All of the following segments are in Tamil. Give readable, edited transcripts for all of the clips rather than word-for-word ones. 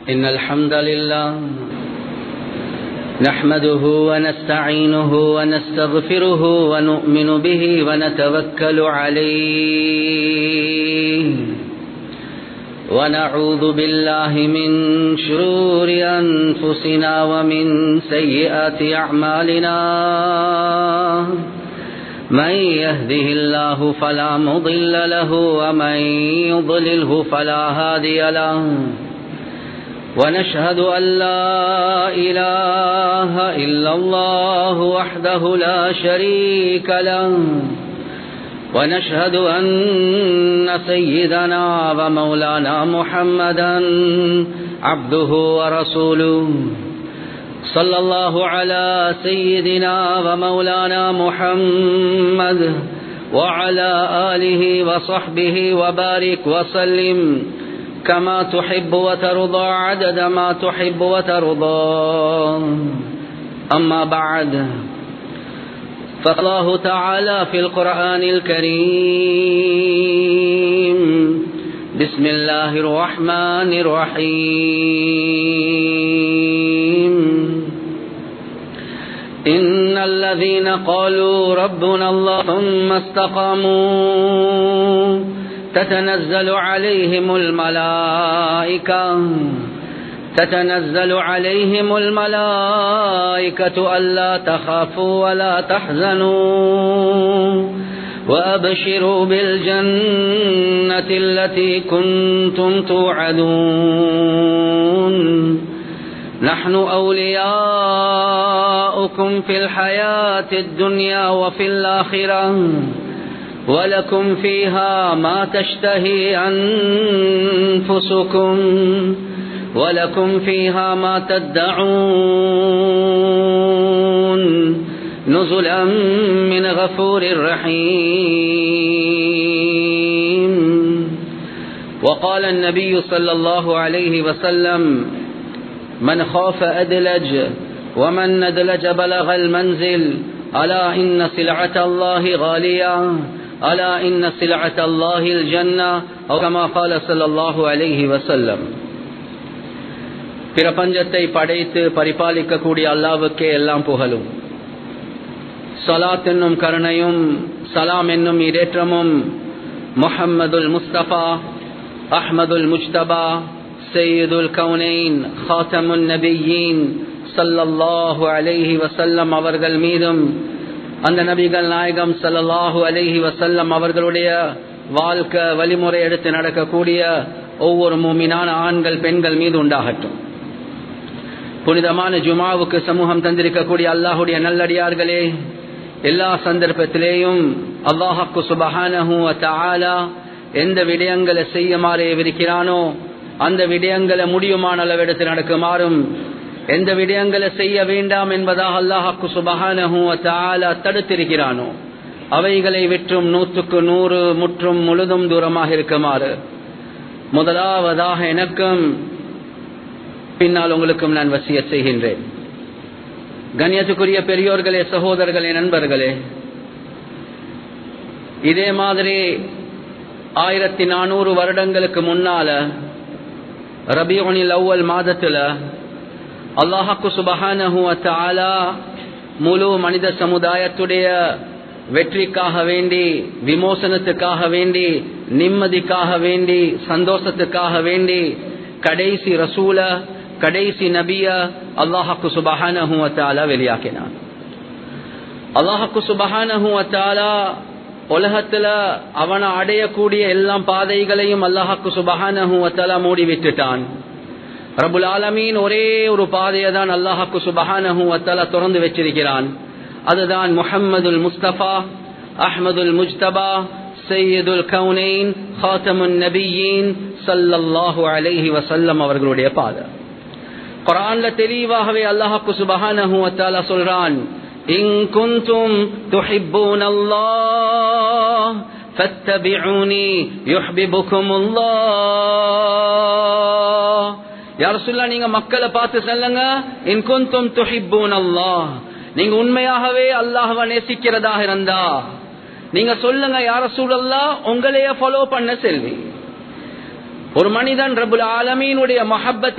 إن الحمد لله نحمده ونستعينه ونستغفره ونؤمن به ونتوكل عليه ونعوذ بالله من شرور أنفسنا ومن سيئات أعمالنا من يهده الله فلا مضل له ومن يضلله فلا هادي له ونشهد أن لا إله إلا الله وحده لا شريك له ونشهد أن سيدنا ومولانا محمدا عبده ورسوله صلى الله على سيدنا ومولانا محمد وعلى آله وصحبه وبارك وسلم كما تحب وترضى عدد ما تحب وترضى. أما بعد، فالله تعالى في القرآن الكريم بسم الله الرحمن الرحيم إن الذين قالوا ربنا الله ثم استقاموا تتنزل عليهم الملائكة ألا تخافوا ولا تحزنوا وأبشروا بالجنة التي كنتم توعدون نحن أولياؤكم في الحياة الدنيا وفي الآخرة ولكم فيها ما تشتهي أنفسكم ولكم فيها ما تدعون نزلا من غفور رحيم. وقال النبي صلى الله عليه وسلم من خاف أدلج ومن ندلج بلغ المنزل ألا إن سلعة الله غالية ألا إن سلعة الله الجنة أو كما قال صلى الله عليه وسلم. பிரபஞ்சத்தை படைத்து பரிபாலிக்க கூடிய அல்லாஹ்வுக்கே எல்லாம் புகழும். ஸலாத் என்னும் கருணையும் சலாம் என்னும் இடேற்றமும் முஹம்மதுல் முஸ்தபா அஹ்மதுல் முஜ்தபா சையதுல் கௌனைன் ஹாத்தமுன் நபியீன் ஸல்லல்லாஹு அலைஹி வஸல்லம் அவர்கள் மீதும் அந்த நபிகள் நாயகம் ஸல்லல்லாஹு அலைஹி வஸல்லம் அவர்களுடைய வாழ்க்கை வழிமுறை எடுத்து நடக்கக்கூடிய ஒவ்வொரு மூமினான ஆண்கள் பெண்கள் மீது உண்டாகட்டும். புனிதமான ஜுமாவுக்கு சமூகம் தந்திருக்கக்கூடிய அல்லாஹுடைய நல்லடியார்களே, எல்லா சந்தர்ப்பத்திலேயும் அல்லாஹ்வுக்கு சுப்ஹானஹு வ தஆலா எந்த விடயங்களை செய்யுமாறு விருக்கிறானோ அந்த விடயங்களை முடியுமான அளவெடுத்து நடக்குமாறும், எந்த விடயங்களை செய்ய வேண்டாம் என்பதாக அல்லாஹ்வுக்கு சுப்ஹானஹு வ தஆலா தடுத்திருக்கிறானோ அவைகளை விற்றும் 100% முற்றும் முழுதும் தூரமாக இருக்குமாறு முதலாவதாக எனக்கும் பின்னால் உங்களுக்கும் நான் வசியத் செய்கின்றேன். கண்ணியத்துக்குரிய பெரியோர்களே, சகோதரர்களே, நண்பர்களே, இதே மாதிரி 1400 வருடங்களுக்கு முன்னால ரபீஉல் அவ்வல் மாதத்துல அல்லாஹ்வுக்கு சுப்ஹானஹு வ தஆலா முழு மனித சமுதாயத்துடைய வெற்றிக்காக வேண்டி, விமோசனத்துக்காக வேண்டி, நிம்மதிக்காக வேண்டி, சந்தோஷத்துக்காக வேண்டி கடைசி ரசூல, கடைசி நபிய அல்லாஹ்வுக்கு சுப்ஹானஹு வ தஆலா வெளியாக்கினார். அல்லாஹ்வுக்கு சுப்ஹானஹு வ தஆலா உலகத்துல அவனை அடையக்கூடிய எல்லா பாதைகளையும் அல்லாஹ்வுக்கு சுப்ஹானஹு வ தஆலா மூடி விட்டுட்டான். ரப்புல் ஆலமீன் ஒரே ஒரு பாதையை தான் அல்லாஹ்வுக்கு சுப்ஹானஹு வ தஆலா திறந்து வச்சிருக்கிறான். அதுதான் முஹம்மதுல் முஸ்தபா அஹ்மதுல் முஜ்தபா சையதுல் கௌனைன் ஹாத்தமுன் நபியீன் ஸல்லல்லாஹு அலைஹி வஸல்லம் அவர்களுடைய பாதை. குர்ஆன்ல தெளிவாகவே அல்லாஹ்வுக்கு சுப்ஹானஹு வ தஆலா சொல்றான், இன் குன்தும் துஹிப்பூனல்லாஹ் ஃபத்தபிஊனி யுஹ்பிபுகுமுல்லாஹ். யா ரசூலுல்லாஹ், நீங்க மக்களை பார்த்து சொல்லுங்க, இன் குன்தும் துஹிப்பூனல்லாஹ், நீங்க உண்மையாகவே அல்லாஹ்வை நேசிக்கிறதாக இருந்தா நீங்க சொல்லுங்க யா ரசூலல்லாஹ், உங்களையே ஃபாலோ பண்ண செல்வி. ஒரு மனிதன் ரப்புல் ஆலமீனுடைய மஹப்பத்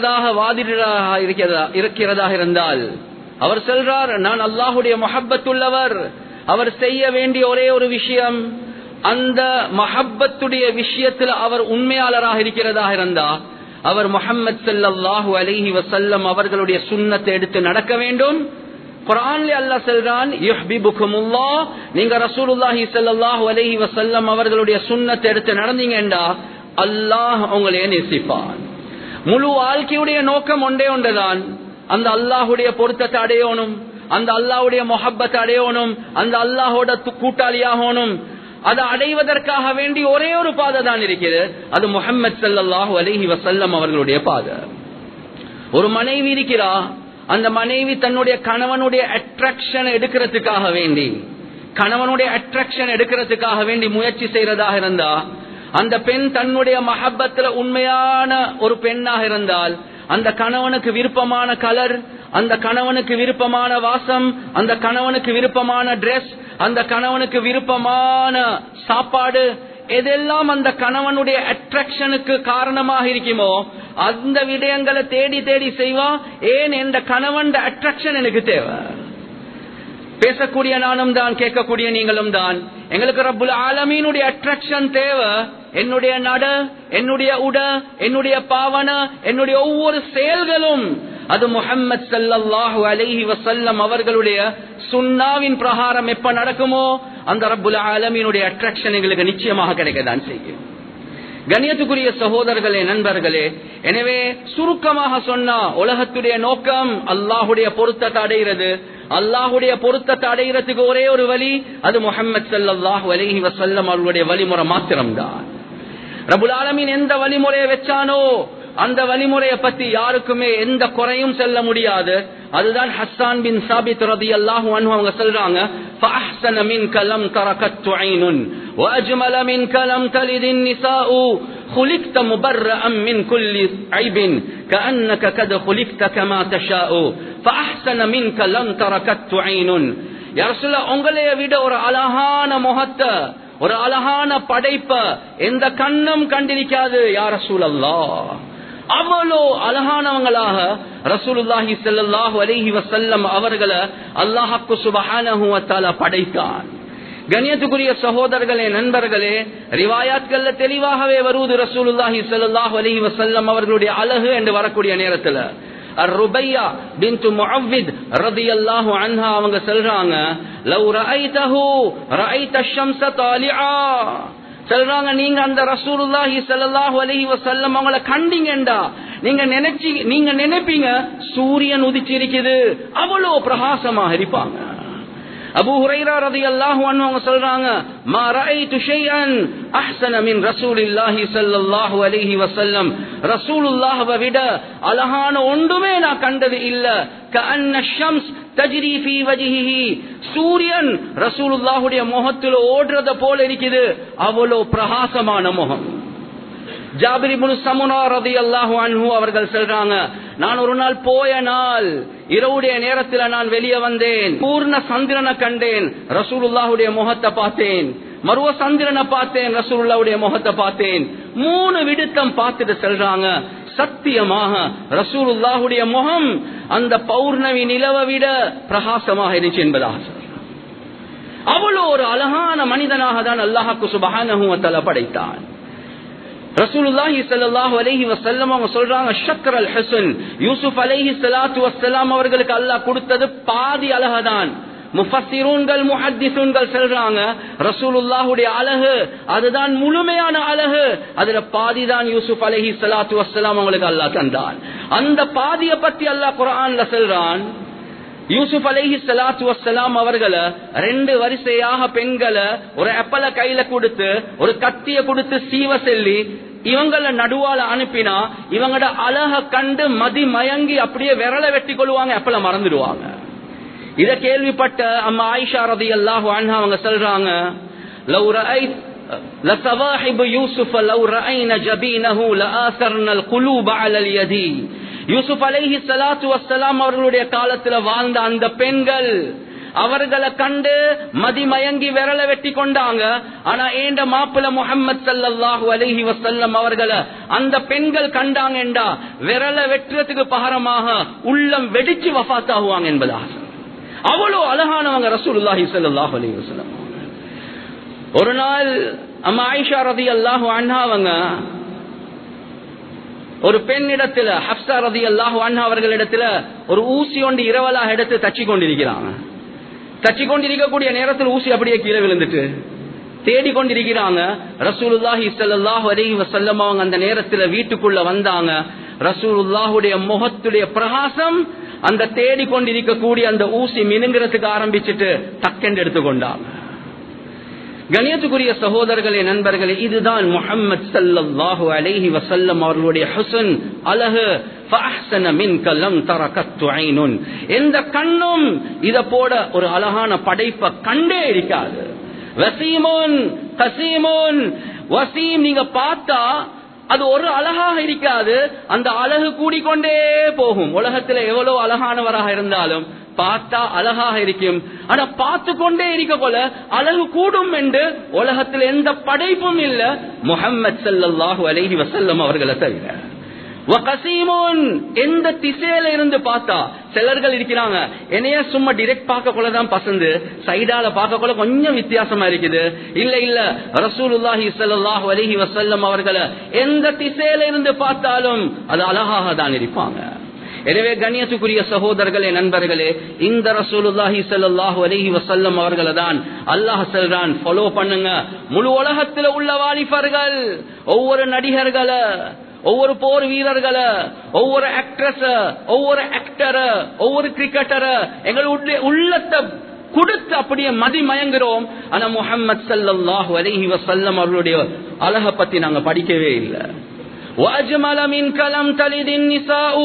இருக்கிறதாக இருந்தால் அவர் சொல்றார், நான் அல்லாஹுடைய மஹப்பத் உள்ளவர். அவர் செய்ய வேண்டிய ஒரே ஒரு விஷயம், அந்த மஹப்பத்துடைய விஷயத்தில் அவர் உண்மையாளராக இருக்கிறதாக இருந்தா அவர் முஹம்மது ஸல்லல்லாஹு அலைஹி வஸல்லம் அவர்களுடைய சுன்னத்தை எடுத்து நடக்க வேண்டும். குர்ஆன்ல அல்லாஹ் சொல்றான், யுஹ்பிபுகுமுல்லாஹ், நீங்க ரசூலுல்லாஹி ஸல்லல்லாஹு அலைஹி வஸல்லம் அவர்களுடைய சுன்னத்தை எடுத்து நடந்தீங்கடா அல்லாஹ் உங்களை நேசிப்பான். முழு வாழ்க்கையுடைய நோக்கம் ஒன்றே ஒன்றுதான், அந்த அல்லாஹுடைய பொருத்தத்தை அடையணும், அந்த அல்லாஹ்வுடைய முஹப்பத்தை அடையணும், அந்த அல்லாஹோட கூட்டாளியாகணும். அதை அடைவதற்காக வேண்டி ஒரே ஒரு பாதை தான் இருக்கிறது, அது முஹம்மது ஸல்லல்லாஹு அலைஹி வஸல்லம் அவர்களுடைய பாதை. ஒரு மனைவி இருக்கிறா, அந்த மனைவி தன்னுடைய கணவனுடைய அட்ராக்ஷன் எடுக்கிறதுக்காக வேண்டி முயற்சி செய்யறதாக இருந்தா, அந்த பெண் தன்னுடைய மஹப்பத்துல உண்மையான ஒரு பெண்ணாக இருந்தால் அந்த கணவனுக்கு விருப்பமான கலர், அந்த கணவனுக்கு விருப்பமான வாசம், அந்த கணவனுக்கு விருப்பமான டிரெஸ், அந்த கணவனுக்கு விருப்பமான சாப்பாடு, எதெல்லாம் அந்த கணவனுடைய அட்ராக்ஷனுக்கு காரணமாக இருக்குமோ அந்த விடயங்களை தேடி தேடி செய்வா. ஏன், என்ற கணவன் அட்ராக்ஷன் எனக்கு தேவை. பேசக்கூடிய நானும் தான், கேட்கக்கூடிய நீங்களும் தான். எங்களுக்கு ரப்புல் ஆலமீனுடைய அட்ராக்ஷன் தேவை. என்னுடைய நட, என்னுடைய உட, என்னுடைய பாவன, என்னுடைய ஒவ்வொரு செயல்களும் அது முஹம்மது ஸல்லல்லாஹு அலைஹி வஸல்லம் அவர்களுடைய சுன்னாவின் பிரகாரம் எப்ப நடக்குமோ அந்த ரப்புல் ஆலமீனுடைய அட்ராக்ஷன் எங்களுக்கு நிச்சயமாக கிடைக்கதான் செய்யும். கண்ணியத்துக்குரிய சகோதரர்களே, நண்பர்களே, எனவே சுருக்கமாக சொன்னா உலகத்துடைய நோக்கம் அல்லாஹுடைய பொருத்தத்தை அடைகிறது. அல்லாஹுடைய பொருத்தத்தை அடைகிறதுக்கு ஒரே ஒரு வழி, அது முஹம்மது ஸல்லல்லாஹு அலைஹி வஸல்லம் அவர்களுடைய வழிமுறை மாத்திரம்தான். ரப்புல் ஆலமீன் எந்த வழிமுறையை வச்சானோ அந்த வழிமுறையை பத்தி யாருக்குமே எந்த குறையும் சொல்ல முடியாது. அதுதான் ஹஸ்ஸான் பின் சாபித் ரலியல்லாஹு அன்ஹு அவங்க சொல்றாங்க, ஃபஅஹ்ஸன மின்க லம் தரகத் ஐனுன் வஅஜ்மல மின்க லம் தலிதின் நிசாஉ خلقت مبرئا من كل عيب كأنك قد خلقت كما تشاء فأحسن منك لم تركت عين. யா ரசூலல்லாஹ், உங்களைய விட ஒரு அழகான முகத்தை, ஒரு அழகான படைப்ப எந்த கண்ணும் கண்டிருக்காது யா ரசூலல்லாஹ். அவ்வளோ அழகானவங்களாக ரசூலுல்லாஹி ஸல்லல்லாஹு அலைஹி வஸல்லம் அவர்களை அல்லாஹ் சுப்ஹானஹு வ தஆலா படைத்தான். கண்ணியத்துக்குரிய சகோதரர்களே, நண்பர்களே, ரிவாயாத்கள்ல தெளிவாகவே வருவது ரசூலுல்லாஹி ஸல்லல்லாஹு அலைஹி வஸல்லம் அவர்களுடைய அழகு என்று வரக்கூடிய நேரத்துல ருபையா பின்த் முஅவ்வித் ரலியல்லாஹு அன்ஹா அவங்க சொல்றாங்க, லவ் ரஅய்தஹு ரஅய்த ஷம்ஸ தாலிஆ. சொல்றாங்க, நீங்க அந்த ரசூலுல்லாஹி ஸல்லல்லாஹு அலைஹி வஸல்லம் அவங்கள கண்டீங்கடா நீங்க நினைப்பீங்க சூரியன் உதிச்சிருக்குது, அவ்வளவு பிரகாசமாக இருப்பாங்க. அபூ ஹுரைரா ரலியல்லாஹு அன்ஹு அவங்க சொல்றாங்க, மா ரஅய்து ஷைஅன் அஹ்ஸன மின் ரசூலில்லாஹி ஸல்லல்லாஹு அலைஹி வஸல்லம். ரசூலுல்லாஹ்வை விட அழகான ஒன்றுமே நான் கண்டது இல்ல. கஅன்ன ஷம்ஸ் தஜ்ரி ஃபீ வஜ்ஹிஹி. சூரியன் ரசூலுல்லாஹுடைய முகத்தில் ஓடுறத போல இருக்குது, அவ்வளவு பிரகாசமான முகம். ஜாபிர் இப்னு சமுனா ரலியல்லாஹு அன்ஹு அவர்கள் சொல்றாங்க, நான் ஒரு நாள் போய நாள் இரவுடைய நேரத்தில் நான் வெளியே வந்தேன், பூர்ண சந்திரனை கண்டேன், ரசூலுல்லாஹுடைய முகத்தை பார்த்தேன், மறுவ சந்திரனை பார்த்தேன், ரசூலுல்லாஹுடைய முகத்தை பார்த்தேன். 3 விடுத்தம் பார்த்துட்டு சொல்றாங்க, சத்தியமாக ரசூலுல்லாஹுடைய முகம் அந்த பௌர்ணமி நிலவை விட பிரகாசமாக இருந்துச்சு என்பதாக சொல்றாங்க. அவ்வளவு ஒரு அழகான மனிதனாக தான் அல்லாஹ் சுப்ஹானஹு வ தஆலா படைத்தான். ரசூலுல்லாஹி ஸல்லல்லாஹு அலைஹி வஸல்லம் அவங்க சொல்றாங்க, ஷக்ரல் ஹுஸ்ன். யூசுப் அலைஹி ஸலாத்து வஸ்ஸலாம் அவர்களுக்கு அல்லாஹ் கொடுத்தது பாதி அழகுதான். முஃபஸ்ஸிரூன்கள் முஹத்திஸூன்கள் சொல்றாங்க, ரசூலுல்லாஹுடைய அழகு அதுதான் முழுமையான அழகு, அதுல பாதி தான் யூசுப் அலைஹி ஸலாத்து வஸ்ஸலாம் அவங்களுக்கு அல்லாஹ் தந்தான். அந்த பாதியை பத்தி அல்லாஹ் குர்ஆன்ல சொல்றான், யூசுப் அலைஹி ஸலாத்து வஸ்ஸலாம் அவர்களை 2 வரிசையாக பெண்களை ஒரு அப்பல கையில கொடுத்து ஒரு கத்திய கொடுத்து சீவ செல்லி இவங்கள நடுவால அனுப்பினா இவங்களோட அழக கண்டு மதி மயங்கி அப்படியே விரல வெட்டி கொள்வாங்க, அப்பல மறந்துடுவாங்க. இத கேள்விப்பட்ட அம்மா ஆயிஷா ரலியல்லாஹு அன்ஹா அவங்க சொல்றாங்க, லவ் ரஅய்த் லஸவாஹிப் யூசுஃப் லவ் ரஅய்னா ஜபீனஹு லஆஸர்னா القلوب على اليد. யூசுப் அலைஹி ஸலாத்து வஸ்ஸலாம் அவர்களுடைய காலத்துல வாழ்ந்த அந்த பெண்கள் அவர்களை கண்டு மதிமயங்கி விரல வெட்டி கொண்டாங்க. ஆனா ஏண்ட மாப்பிள்ள முஹம்மது ஸல்லல்லாஹு அலைஹி வஸல்லம் அவர்களை அந்த பெண்கள் கண்டாங்கடா விரல வெட்டுறதுக்கு பகரமாக உள்ளம் வெடிச்சு வஃபாத் ஆகுவாங்க என்பதாக. அவ்வளவு அழகானவங்க ரசூலுல்லாஹி ஸல்லல்லாஹு அலைஹி வஸல்லம். ஒரு நாள் அம்மா ஆயிஷா ரலியல்லாஹு அன்ஹா அவங்க ஒரு பெண்ணிடத்துல, ஹப்ஸா ரலியல்லாஹு அன்ஹா அவர்களிடத்துல ஒரு ஊசி ஒன்று இரவலாக எடுத்து தச்சு கொண்டிருக்கிறாங்க. தச்சு கொண்டிருக்கக்கூடிய நேரத்தில் ஊசி அப்படியே கீழே விழுந்துட்டு தேடிக்கொண்டிருக்கிறாங்க. ரசூலுல்லாஹி ஸல்லல்லாஹு அலைஹி வஸல்லம் அவங்க அந்த நேரத்தில் வீட்டுக்குள்ள வந்தாங்க. ரசூலுல்லாஹுடைய முகத்துடைய பிரகாசம் அந்த தேடிக்கொண்டிருக்கக்கூடிய அந்த ஊசி மினுங்கிறதுக்கு ஆரம்பிச்சுட்டு டக்கென்று எடுத்துக்கொண்டாங்க. கணியத்துக்குரிய சகோதரர்களே, நண்பர்களே, இதுதான் முஹம்மது ஸல்லல்லாஹு அலைஹி வஸல்லம் அவர்களுடைய ஹுஸ்ன், அழகு. ஃபஅஹ்ஸன மின்க லம் தரகத்து ஐனுன். எந்த கண்ணும் இத போட ஒரு அழகான படைப்பை கண்டே இருக்காது. வசீமுன் கசீமுன். வசீம் நீங்க பார்த்தா அது ஒரு அழகாக இருக்காது, அந்த அழகு கூடிக்கொண்டே போகும். உலகத்துல எவ்வளவு அழகானவராக இருந்தாலும் பார்த்தா அழகாக இருக்கும். ஆனா பார்த்து கொண்டே இருக்க போல அழகு கூடும் என்று உலகத்தில் எந்த படைப்பும் இல்ல முஹம்மது ஸல்லல்லாஹு அலைஹி வஸல்லம் அவர்களை தவிர. வகசீமுன். எந்த திசையில இருந்து பார்த்தா, சிலர்கள் இருக்கிறாங்க என்னைய சும்மா டிரெக்ட் பார்க்க கொள்ளதான் பசந்து, சைடால பார்க்க கொள்ள கொஞ்சம் வித்தியாசமா இருக்குது. இல்ல இல்ல, ரசூலுல்லாஹி ஸல்லல்லாஹு அலைஹி வஸல்லம் அவர்களை எந்த திசையில இருந்து பார்த்தாலும் அது அழகாக தான் இருப்பாங்க. எனவே கண்ணியத்துக்குரிய சகோதரர்களே, நண்பர்களே, இந்த ரசூலுல்லாஹி ஸல்லல்லாஹு அலைஹி வஸல்லம் அவர்களை தான் அல்லாஹ் சொல்றான், ஃபாலோ பண்ணுங்க. முழு உலகத்துல உள்ள வாலிபர்கள், ஒவ்வொரு நடிகர்களை, ஒவ்வொரு போர் வீரர்களை, ஒவ்வொரு ஆக்ட்ரஸ், ஒவ்வொரு ஆக்டர், ஒவ்வொரு கிரிக்கெட்டர் எங்களுடைய உள்ளத்தை கொடுத்து அப்படியே மதிமயங்குறோம். ஆனா முஹம்மது ஸல்லல்லாஹு அலைஹி வஸல்லம் அவர்களுடைய அழகை பத்தி நாங்க படிக்கவே இல்லை. وَأَجْمَلَ مِنْكَ لَمْ تَلِدِ النِّسَاءُ.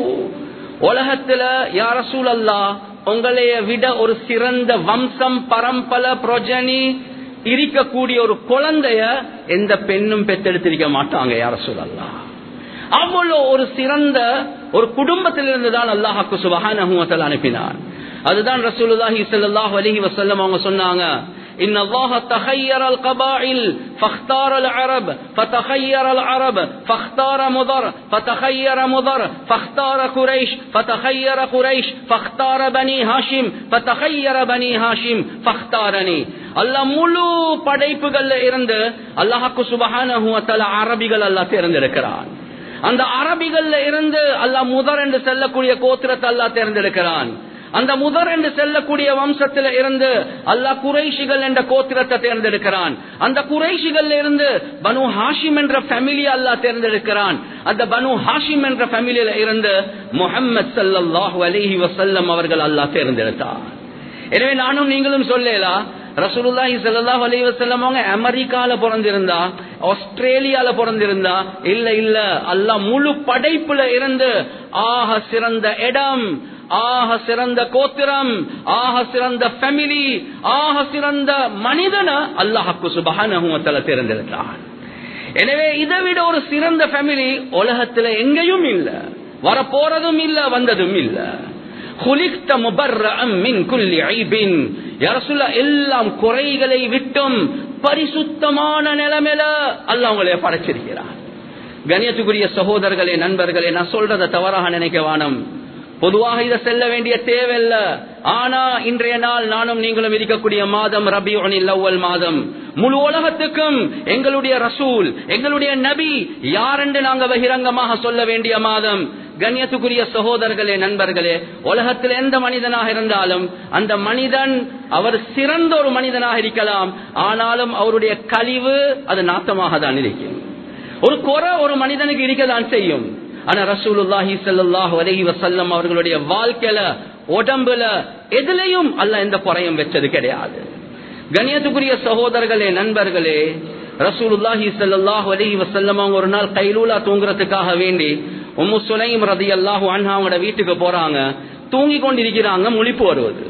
உலகத்துல யா ரசூலல்லாஹ் உங்களைய விட ஒரு சிறந்த வம்சம், பரம்பல, புரோஜனி இருக்கக்கூடிய ஒரு குழந்தைய எந்த பெண்ணும் பெற்றெடுத்திருக்க மாட்டாங்க யா ரசூலல்லாஹ். அவ்வளோ ஒரு சிறந்த ஒரு குடும்பத்திலிருந்து தான் அல்லாஹ் சுப்ஹானஹு வ தஆலா அனுப்பினார். அதுதான் ரசூலுல்லாஹி ஸல்லல்லாஹு அலைஹி வஸல்லம் அவங்க சொன்னாங்க, إن الله تخير القبائل فاختار العرب فتخير العرب فاختار مضر فتخير مضر فاختار قريش فتخير قريش فاختار بني هاشم فتخير بني هاشم فاختارني. அல்லாஹ் முழு படைப்புகள்ல இருந்து அல்லாஹ் சுப்ஹானஹு வ தஆலா அரபிகள் அல்லாஹ் தேர்ந்தெடுக்கிறான். அந்த அரபிகள்ல இருந்து அல்லாஹ் முதர் என்று சொல்லக்கூடிய கோத்திரத்தை அல்லாஹ் தேர்ந்தெடுக்கிறான். அந்த முதர் என்று செல்லக்கூடிய வம்சத்தில் இருந்து அல்லாஹ் குறைஷிகள் என்ற கோத்திரத்தை தேர்ந்தெடுக்கிறான். அந்த குறைஷிகள் இருந்து பனு ஹாஷிம் என்ற ஃபேமிலி அல்லாஹ் தேர்ந்தெடுக்கிறான். அந்த பனு ஹாஷிம் என்ற ஃபேமிலியில இருந்து முஹம்மது ஸல்லல்லாஹு அலைஹி வஸல்லம் அவர்கள் அல்லாஹ் தேர்ந்தெடுத்தார். எனவே நானும் நீங்களும் சொல்லலாம், ரசூலுல்லாஹி ஸல்லல்லாஹு அலைஹி வஸல்லம் அவங்க அமெரிக்கால பிறந்திருந்தா, ஆஸ்திரேலியால பிறந்திருந்தா, இல்ல இல்ல, அல்லாஹ் முழு படைப்புல இருந்து ஆக சிறந்த இடம், ஆக சிறந்த கோத்திரம், ஆக சிறந்த ஃபேமிலி, ஆக சிறந்த மனிதன அல்லாஹ் சுப்ஹானஹு வ தஆலா தேர்ந்தெடுத்தான். எனவே இதை விட ஒரு சிறந்த ஃபேமிலி உலகத்துல எங்கேயும் இல்ல, வரப்போறதும் இல்ல, வந்ததும் இல்ல. خُلِقْتَ مُبَرَّأً مِنْ كُلِّ عَيْبٍ. யா ரசூலல்லாஹ் எல்லாம் குறைகளை விட்டும் பரிசுத்தமான நிலைமையில அல்லாஹ் உங்களை படைச்சிருக்கிறார். கண்ணியத்துக்குரிய சகோதரர்களே, நண்பர்களே, நான் சொல்றத தவறாக நினைக்க வேணாம். பொதுவாக இதை செல்ல வேண்டிய தேவையில்ல. ஆனா இன்றைய நாள் நானும் நீங்களும் இருக்கக்கூடிய மாதம் ரபியுல் அவ்வல் மாதம். முழு உலகத்துக்கும் எங்களுடைய ரசூல், எங்களுடைய நபி யார் என்று நாங்க பகிரங்கமாக சொல்ல வேண்டிய மாதம். கண்ணியத்துக்குரிய சகோதரர்களே, நண்பர்களே, உலகத்தில் எந்த மனிதனாக இருந்தாலும் அந்த மனிதன் அவர் சிறந்த ஒரு மனிதனாக இருக்கலாம், ஆனாலும் அவருடைய கழிவு அது நாத்தமாக தான் இருக்கும். ஒரு குறை ஒரு மனிதனுக்கு இருக்கதான் செய்யும். ஆனா ரசூலுல்லாஹி ஸல்லல்லாஹு அலைஹி வஸல்லம் அவர்களுடைய வாழ்க்கையில, உடம்புல, எதிலையும் அல்லாஹ் எந்த குறையும் வெச்சது கிடையாது. கண்ணியத்துக்குரிய சகோதரர்களே, நண்பர்களே, ரசூலுல்லாஹி ஸல்லல்லாஹு அலைஹி வஸல்லம் அவங்க ஒரு நாள் கைலூலா தூங்குறதுக்காக வேண்டி உம்மு சுலைம் ரலியல்லாஹு அன்ஹா அவங்க வீட்டுக்கு போறாங்க. தூங்கி கொண்டிருக்கிறாங்க, முழிப்பு வருவது.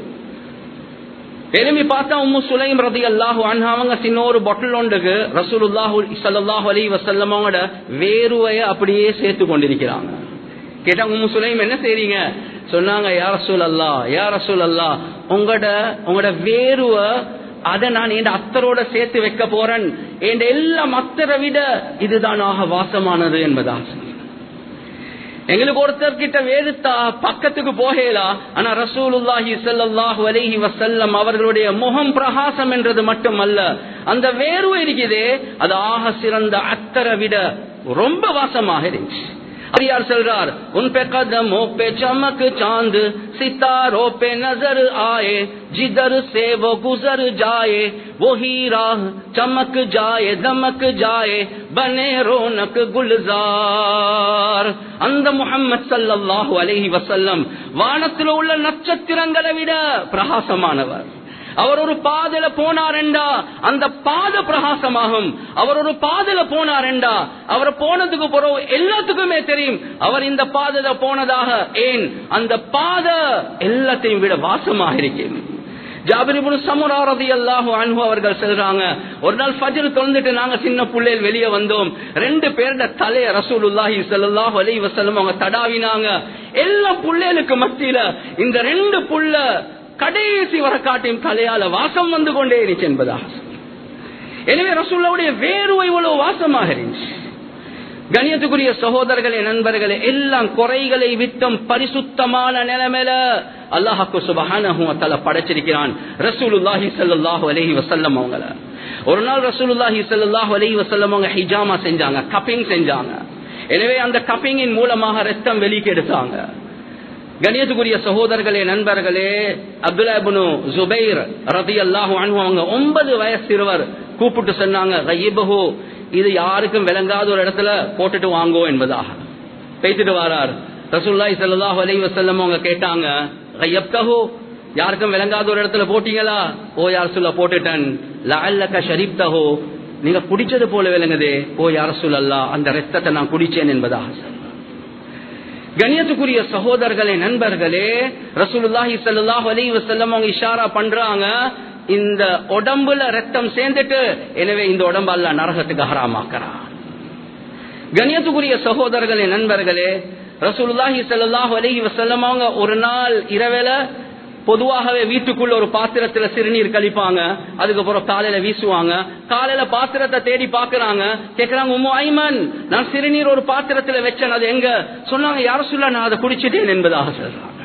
எழுப்பி பார்த்தா உம்மு சுலைம் ரலியல்லாஹு அன்ஹா அவங்க சின்ன ஒரு பாட்டில் ஒன்றுக்கு ரசூலுல்லாஹி ஸல்லல்லாஹு அலைஹி வஸல்லம் அவங்களோட வேர்வையை அப்படியே சேர்த்து கொண்டிருக்கிறாங்க. கேட்டாங்க, உம்மு சுலைம் என்ன செய்றீங்க? சொன்னாங்க, யா ரசூலல்லாஹ், யா ரசூலல்லாஹ், உங்களோட வேர்வ அதை நான் என் அத்தரோட சேர்த்து வைக்க போறேன், என் எல்லாம் அத்தரை விட இதுதான் ஆக வாசமானது என்பதாக. எங்களுக்கு ஒருத்தர் கிட்ட வேறுத்தா பக்கத்துக்கு போகலாம். ஆனா ரசூலுல்லாஹி ஸல்லல்லாஹு அலைஹி வஸல்லம் அவர்களுடைய முகம் பிரகாசம் என்றது மட்டுமல்ல, அந்த வேர்வை இருக்குதே அது ஆக சிறந்த அத்தரை விட ரொம்ப வாசமாக இருந்துச்சு. यार सलरार उन पे कदमों पे चमक चांद, सितारों पे नजर आए, जिधर से वो गुजर जाए वही राह चमक जाए दमक जाए, बने रौनक गुलजार. அந்த முஹம்மத் ஸல்லல்லாஹு அலைஹி வஸல்லம் வானத்தில் உள்ள நட்சத்திரங்களை விட பிரகாசமானவர். அவர் ஒரு பாதையில போனாரெண்டா அந்த பாதை பிரகாசமாகும். அவர் ஒரு பாதையில போனாரெண்டா அவர் போனதுக்கு பிறகு எல்லாத்துக்குமே தெரியும் அவர் இந்த பாதையில போனதாக. ஏன் அந்த பாதை எல்லாத்தையும் விட வாசமாக இருக்கும். ஜாபிர் இப்னு சமுரா ரலியல்லாஹு அன்ஹு அவர்கள் சொல்றாங்க, ஒரு நாள் ஃபஜ்ர் தொழுந்துட்டு நாங்க சின்ன புள்ளைகள் வெளியே வந்தோம். 2 பேரோட தலைய ரசூலுல்லாஹி ஸல்லல்லாஹு அலைஹி வஸல்லம் அவங்க தடாவினாங்க. எல்லா புள்ளைகளுக்கு மத்தியில இந்த 2 புள்ள கடைசி வர காட்டியும் தலையால வாசம் வந்து கொண்டே இருந்துச்சு என்பதாக. எனவே ரசூலுல்லாஹ்வுடைய வேர்வை இவ்வளவு வாசமாக இருந்துச்சு. கண்ணியத்துக்குரிய சகோதரர்களே, நண்பர்களே, எல்லாம் குறைகளை விட்டும் பரிசுத்தமான நிலைமையில அல்லாஹ் சுப்ஹானஹு வ தஆலா படைச்சிருக்கிறான் ரசூலுல்லாஹி ஸல்லல்லாஹு அலைஹி வஸல்லம் அவங்கள. ஒரு நாள் ரசூலுல்லாஹி ஸல்லல்லாஹு அலைஹி வஸல்லம் அவங்க ஹிஜாமா செஞ்சாங்க, கப்பிங் செஞ்சாங்க. எனவே அந்த கப்பிங்கின் மூலமாக ரத்தம் வெளிக்கு எடுத்தாங்க. கண்ணியத்துக்குரிய சகோதரர்களே, நண்பர்களே, அப்துல்லா இப்னு ஜுபைர் ரலியல்லாஹு அன்ஹு அவங்க 9 வயசு சிறுவர் கூப்பிட்டு சொன்னாங்க, கையிபஹு, இது யாருக்கும் விளங்காத ஒரு இடத்துல போட்டுட்டு வாங்கோ என்பதாக. பேசிட்டு வரார். ரசூலுல்லாஹி ஸல்லல்லாஹு அலைஹி வஸல்லம் அவங்க கேட்டாங்க, கையப்தஹு, யாருக்கும் விளங்காத ஒரு இடத்துல போட்டீங்களா? ஓ யா ரசூலல்லாஹ், போட்டுட்டேன். லஅல்லக ஷரிப்தஹு, நீங்க குடிச்சது போல விளங்குதே. ஓ யா ரசூலல்லாஹ், அந்த ரத்தத்தை நான் குடிச்சேன் என்பதாக. கண்ணியத்துக்குரிய சகோதரர்களே, நண்பர்களே, ரசூலுல்லாஹி ஸல்லல்லாஹு அலைஹி வஸல்லம் அவங்க இஷாரா பண்றாங்க, இந்த உடம்புல ரத்தம் சேர்ந்துட்டு எனவே இந்த உடம்பு அல்லாஹ் நரகத்துக்கு ஹராமாக்குறான். கண்ணியத்துக்குரிய சகோதரர்களே, நண்பர்களே, ரசூலுல்லாஹி ஸல்லல்லாஹு அலைஹி வஸல்லம் அவங்க ஒரு நாள் இரவேல பொதுவாகவே வீட்டுக்குள்ள ஒரு பாத்திரத்துல சிறுநீர் கழிப்பாங்க. அதுக்கப்புறம் காலையில வீசுவாங்க. காலையில பாத்திரத்தை தேடி பாக்குறாங்க. கேக்குறாங்க, உம்மு ஐமன், நான் சிறுநீர் ஒரு பாத்திரத்துல வச்சேன், அது எங்க? சொன்னாங்க, யார சொல்ல நான் அதை குடிச்சிட்டேன் என்பதாக சொல்றாங்க.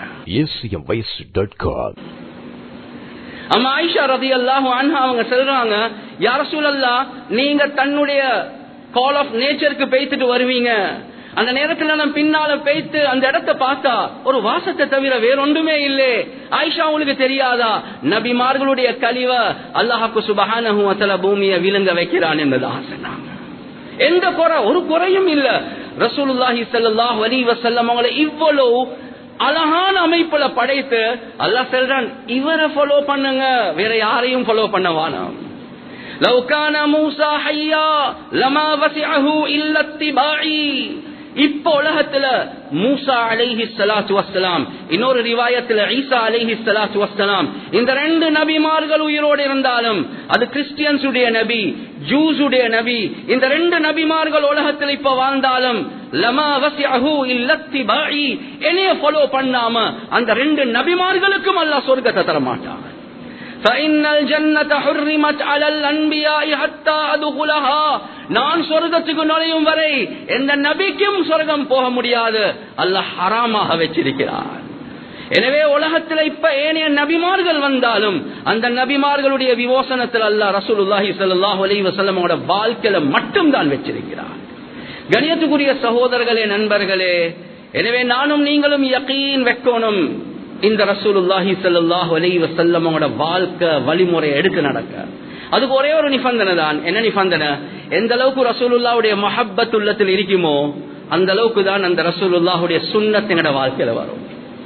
அம்மா ஆயிஷா ரலியல்லாஹு அன்ஹா அவங்க சொல்றாங்க, யா ரசூலல்லாஹ், நீங்க தன்னுடைய கால் ஆஃப் நேச்சருக்கு பேய்த்துட்டு வருவீங்க. அந்த நேரத்துல நான் பின்னால பேய்த்து அந்த இடத்தை பார்த்தா ஒரு வாசத்தை தவிர வேறொன்றுமே இல்லை. ஆயிஷா, உங்களுக்கு தெரியாதா, நபிமார்களுடைய கழிவ அல்லாஹ் சுப்ஹானஹு வ தஆலா பூமியை விழுங்க வைக்கிறான் என்பதாக சொன்னாங்க. எந்த குறை, ஒரு குறையும் இல்ல. ரசூலுல்லாஹி ஸல்லல்லாஹு அலைஹி வஸல்லம் அவங்களை இவ்வளவு அழகான அமைப்புல படைத்து அல்லாஹ் சொல்றான், இவரை ஃபாலோ பண்ணுங்க, வேற யாரையும் ஃபாலோ பண்ண வேணாம். லவ் கான மூஸா ஹய்யா லமா வஸிஅஹு இல்லா இத்திபாஇ. இப்ப உலகத்துல மூசா அலைஹி ஸலாத்து வஸ்ஸலாம், இன்னொரு ரிவாயத்துல ஈசா அலைஹி ஸலாத்து வஸ்ஸலாம், இந்த 2 நபிமார்கள் உயிரோடு இருந்தாலும், அது கிறிஸ்டியன்ஸ் உடைய நபி, ஜூஸ் உடைய நபி, இந்த 2 நபிமார்கள் உலகத்தில் இப்ப வாழ்ந்தாலும் லமா வஸிஅஹு இல்லா இத்திபாஇ, என்னைய ஃபாலோ பண்ணாம அந்த 2 நபிமார்களுக்கும் அல்லாஹ் சொர்க்கத்தை தர மாட்டான். فإن الجنة حرمت على الأنبياء حتى أدخلها. நான் சொர்க்கத்துக்கு நுழையும் வரை எந்த நபிக்கும் சொர்க்கம் போக முடியாது, அல்லாஹ் ஹராமாக வச்சிருக்கிறார். எனவே உலகத்தில் இப்ப ஏனைய நபிமார்கள் வந்தாலும் அந்த நபிமார்களுடைய விமோசனத்தில் அல்லாஹ் ரசூலுல்லாஹி ஸல்லல்லாஹு அலைஹி வஸல்லம் ஓட வாழ்க்கையில மட்டும் தான் வச்சிருக்கிறார். கண்ணியத்துக்குரிய சகோதரர்களே, நண்பர்களே, எனவே நானும் நீங்களும் யகீன் வைக்கணும், இந்த ரசூலுல்லாஹி ஸல்லல்லாஹு அலைஹி வஸல்லம் ஓட வாழ்க்கை வழிமுறை எடுத்து நடக்க. அதுக்கு ஒரே ஒரு நிபந்தனை தான். என்ன நிபந்தனை? எந்த அளவுக்கு ரசூலுல்லாஹ்வுடைய மஹப்பத் உள்ளத்தில் இருக்குமோ அந்த அளவுக்கு தான் அந்த ரசூலுல்லாஹ்வுடைய சுன்னத் எங்கட வாழ்க்கையில வரும்.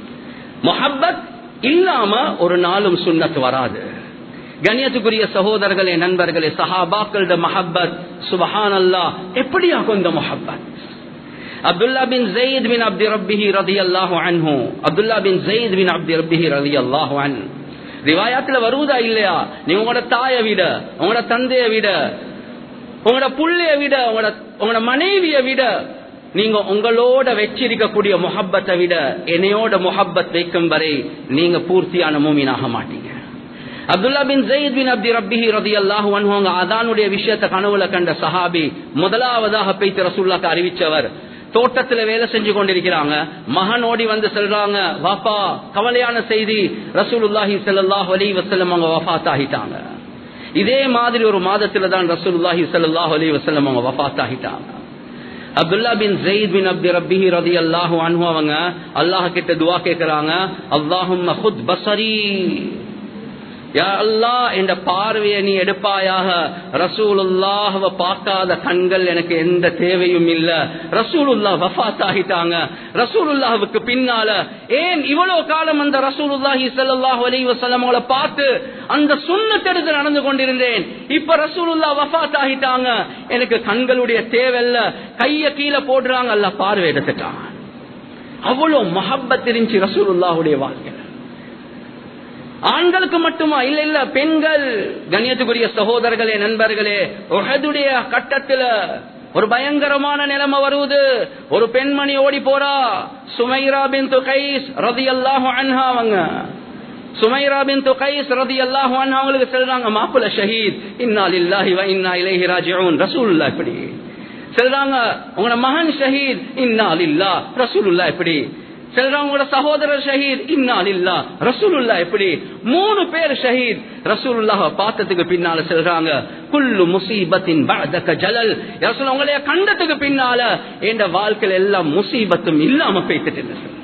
மஹப்பத் இல்லாம ஒரு நாளும் சுன்னத் வராது. கண்ணியத்துக்குரிய சகோதரர்களே, நண்பர்களே, சஹாபாக்களோட மஹப்பத் சுப்ஹானல்லாஹ், எப்படியாகும் இந்த மஹப்பத்? அப்துல்லா பின் ஸைத் பின் அப்தி ரப்பிஹி ரலியல்லாஹு அன்ஹு, அப்துல்லா பின் ஸைத் பின் அப்தி ரப்பிஹி ரலியல்லாஹு அன்ஹு ரிவாயத்துல வருவதா இல்லையா, நீ உங்களோட தாயை விட, உங்களோட தந்தையை விட, உங்களோட புள்ளைய விட, உங்களோட மனைவியை விட நீங்க உங்களோட வச்சிருக்கக்கூடிய முஹப்பத்தை விட என்னையோட முஹப்பத் வைக்கும் வரை நீங்க பூர்த்தியான மூமினாக மாட்டீங்க. அப்துல்லா பின் ஸைத் பின் அப்தி ரப்பிஹி ரலியல்லாஹு அன்ஹு அவங்க அதானுடைய விஷயத்தை கனவுல கண்ட சஹாபி, முதலாவதாக போய் ரசூலுல்லாஹ்க்கு அறிவிச்சவர். தோட்டத்துல வேலை செஞ்சு கொண்டிருக்கிறாங்க. மகன் ஓடி வந்து சொல்றாங்க, வாப்பா கவலையான செய்தி, ரசூலுல்லாஹி ஸல்லல்லாஹு அலைஹி வஸல்லம் அவங்க வஃபாத் ஆகிட்டாங்க. இதே மாதிரி ஒரு மாதத்துல தான் ரசூலுல்லாஹி ஸல்லல்லாஹு அலைஹி வஸல்லம் அவங்க வஃபாத் ஆகிட்டாங்க. அப்துல்லா பின் ஸைத் பின் அப்தி ரப்பிஹி ரலியல்லாஹு அன்ஹு அவங்க அல்லாஹ் கிட்ட துஆ கேக்குறாங்க, அல்லாஹும்ம குத் பஸரி, யா அல்லாஹ் இந்த பார்வையை நீ எடுப்பாயாக. ரசூலுல்லாஹ்வை பார்க்காத கண்கள் எனக்கு எந்த தேவையும் இல்ல. ரசூலுல்லாஹ் வஃபாத் ஆகிட்டாங்க. ரசூலுல்லாஹ்வுக்கு பின்னால ஏன் இவ்வளவு காலம் அந்த ரசூலுல்லாஹி ஸல்லல்லாஹு அலைஹி வஸல்லம் அவங்களை பார்த்து அந்த சுன்னத் எடுத்து நடந்து கொண்டிருந்தேன். இப்ப ரசூலுல்லாஹ் வஃபாத் ஆகிட்டாங்க, எனக்கு கண்களுடைய தேவையில்ல. கைய கீழே போடுறாங்க, அல்லாஹ் பார்வை எடுத்துட்டாங்க. அவ்வளவு மஹப்பத் இருந்துச்சு ரசூலுல்லாஹுடைய வாழ்க்கை. ஆண்களுக்கு மட்டுமா? இல்ல இல்ல, பெண்கள். கண்ணியத்துக்குரிய சகோதரர்களே, நண்பர்களே, உஹதுடைய கட்டத்துல ஒரு பயங்கரமான நிலைமை வருவது. ஒரு பெண்மணி ஓடி போறா, சுமைரா பின்த் கைஸ் ரலியல்லாஹு அன்ஹா. அவங்க சுமைரா பின்த் கைஸ் ரலியல்லாஹு அன்ஹா அவங்களுக்கு சொல்றாங்க, மாப்பிள ஷஹீத், இன்னா லில்லாஹி வ இன்னா இலைஹி ராஜிஊன். ரசூலுல்லாஹ் இப்படி சொல்றாங்க, உங்க மகன் ஷஹீத், இன்னா லில்லாஹ். ரசூலுல்லாஹ் இப்படி சொல்றாங்க, உங்களோட சகோதரர் ஷஹீத், இன்னா லில்லாஹ். ரசூலுல்லாஹ் எப்படி? 3 பேர் ஷஹீத். ரசூலுல்லாஹ் பார்த்ததுக்கு பின்னால சொல்றாங்க, குல்லு முஸீபத்தின் பஅதக ஜலல். ரசூல் உங்களைய கண்டதுக்கு பின்னால என் வாழ்க்கையில எல்லாம் முசீபத்தும் இல்லாம போயிட்டு,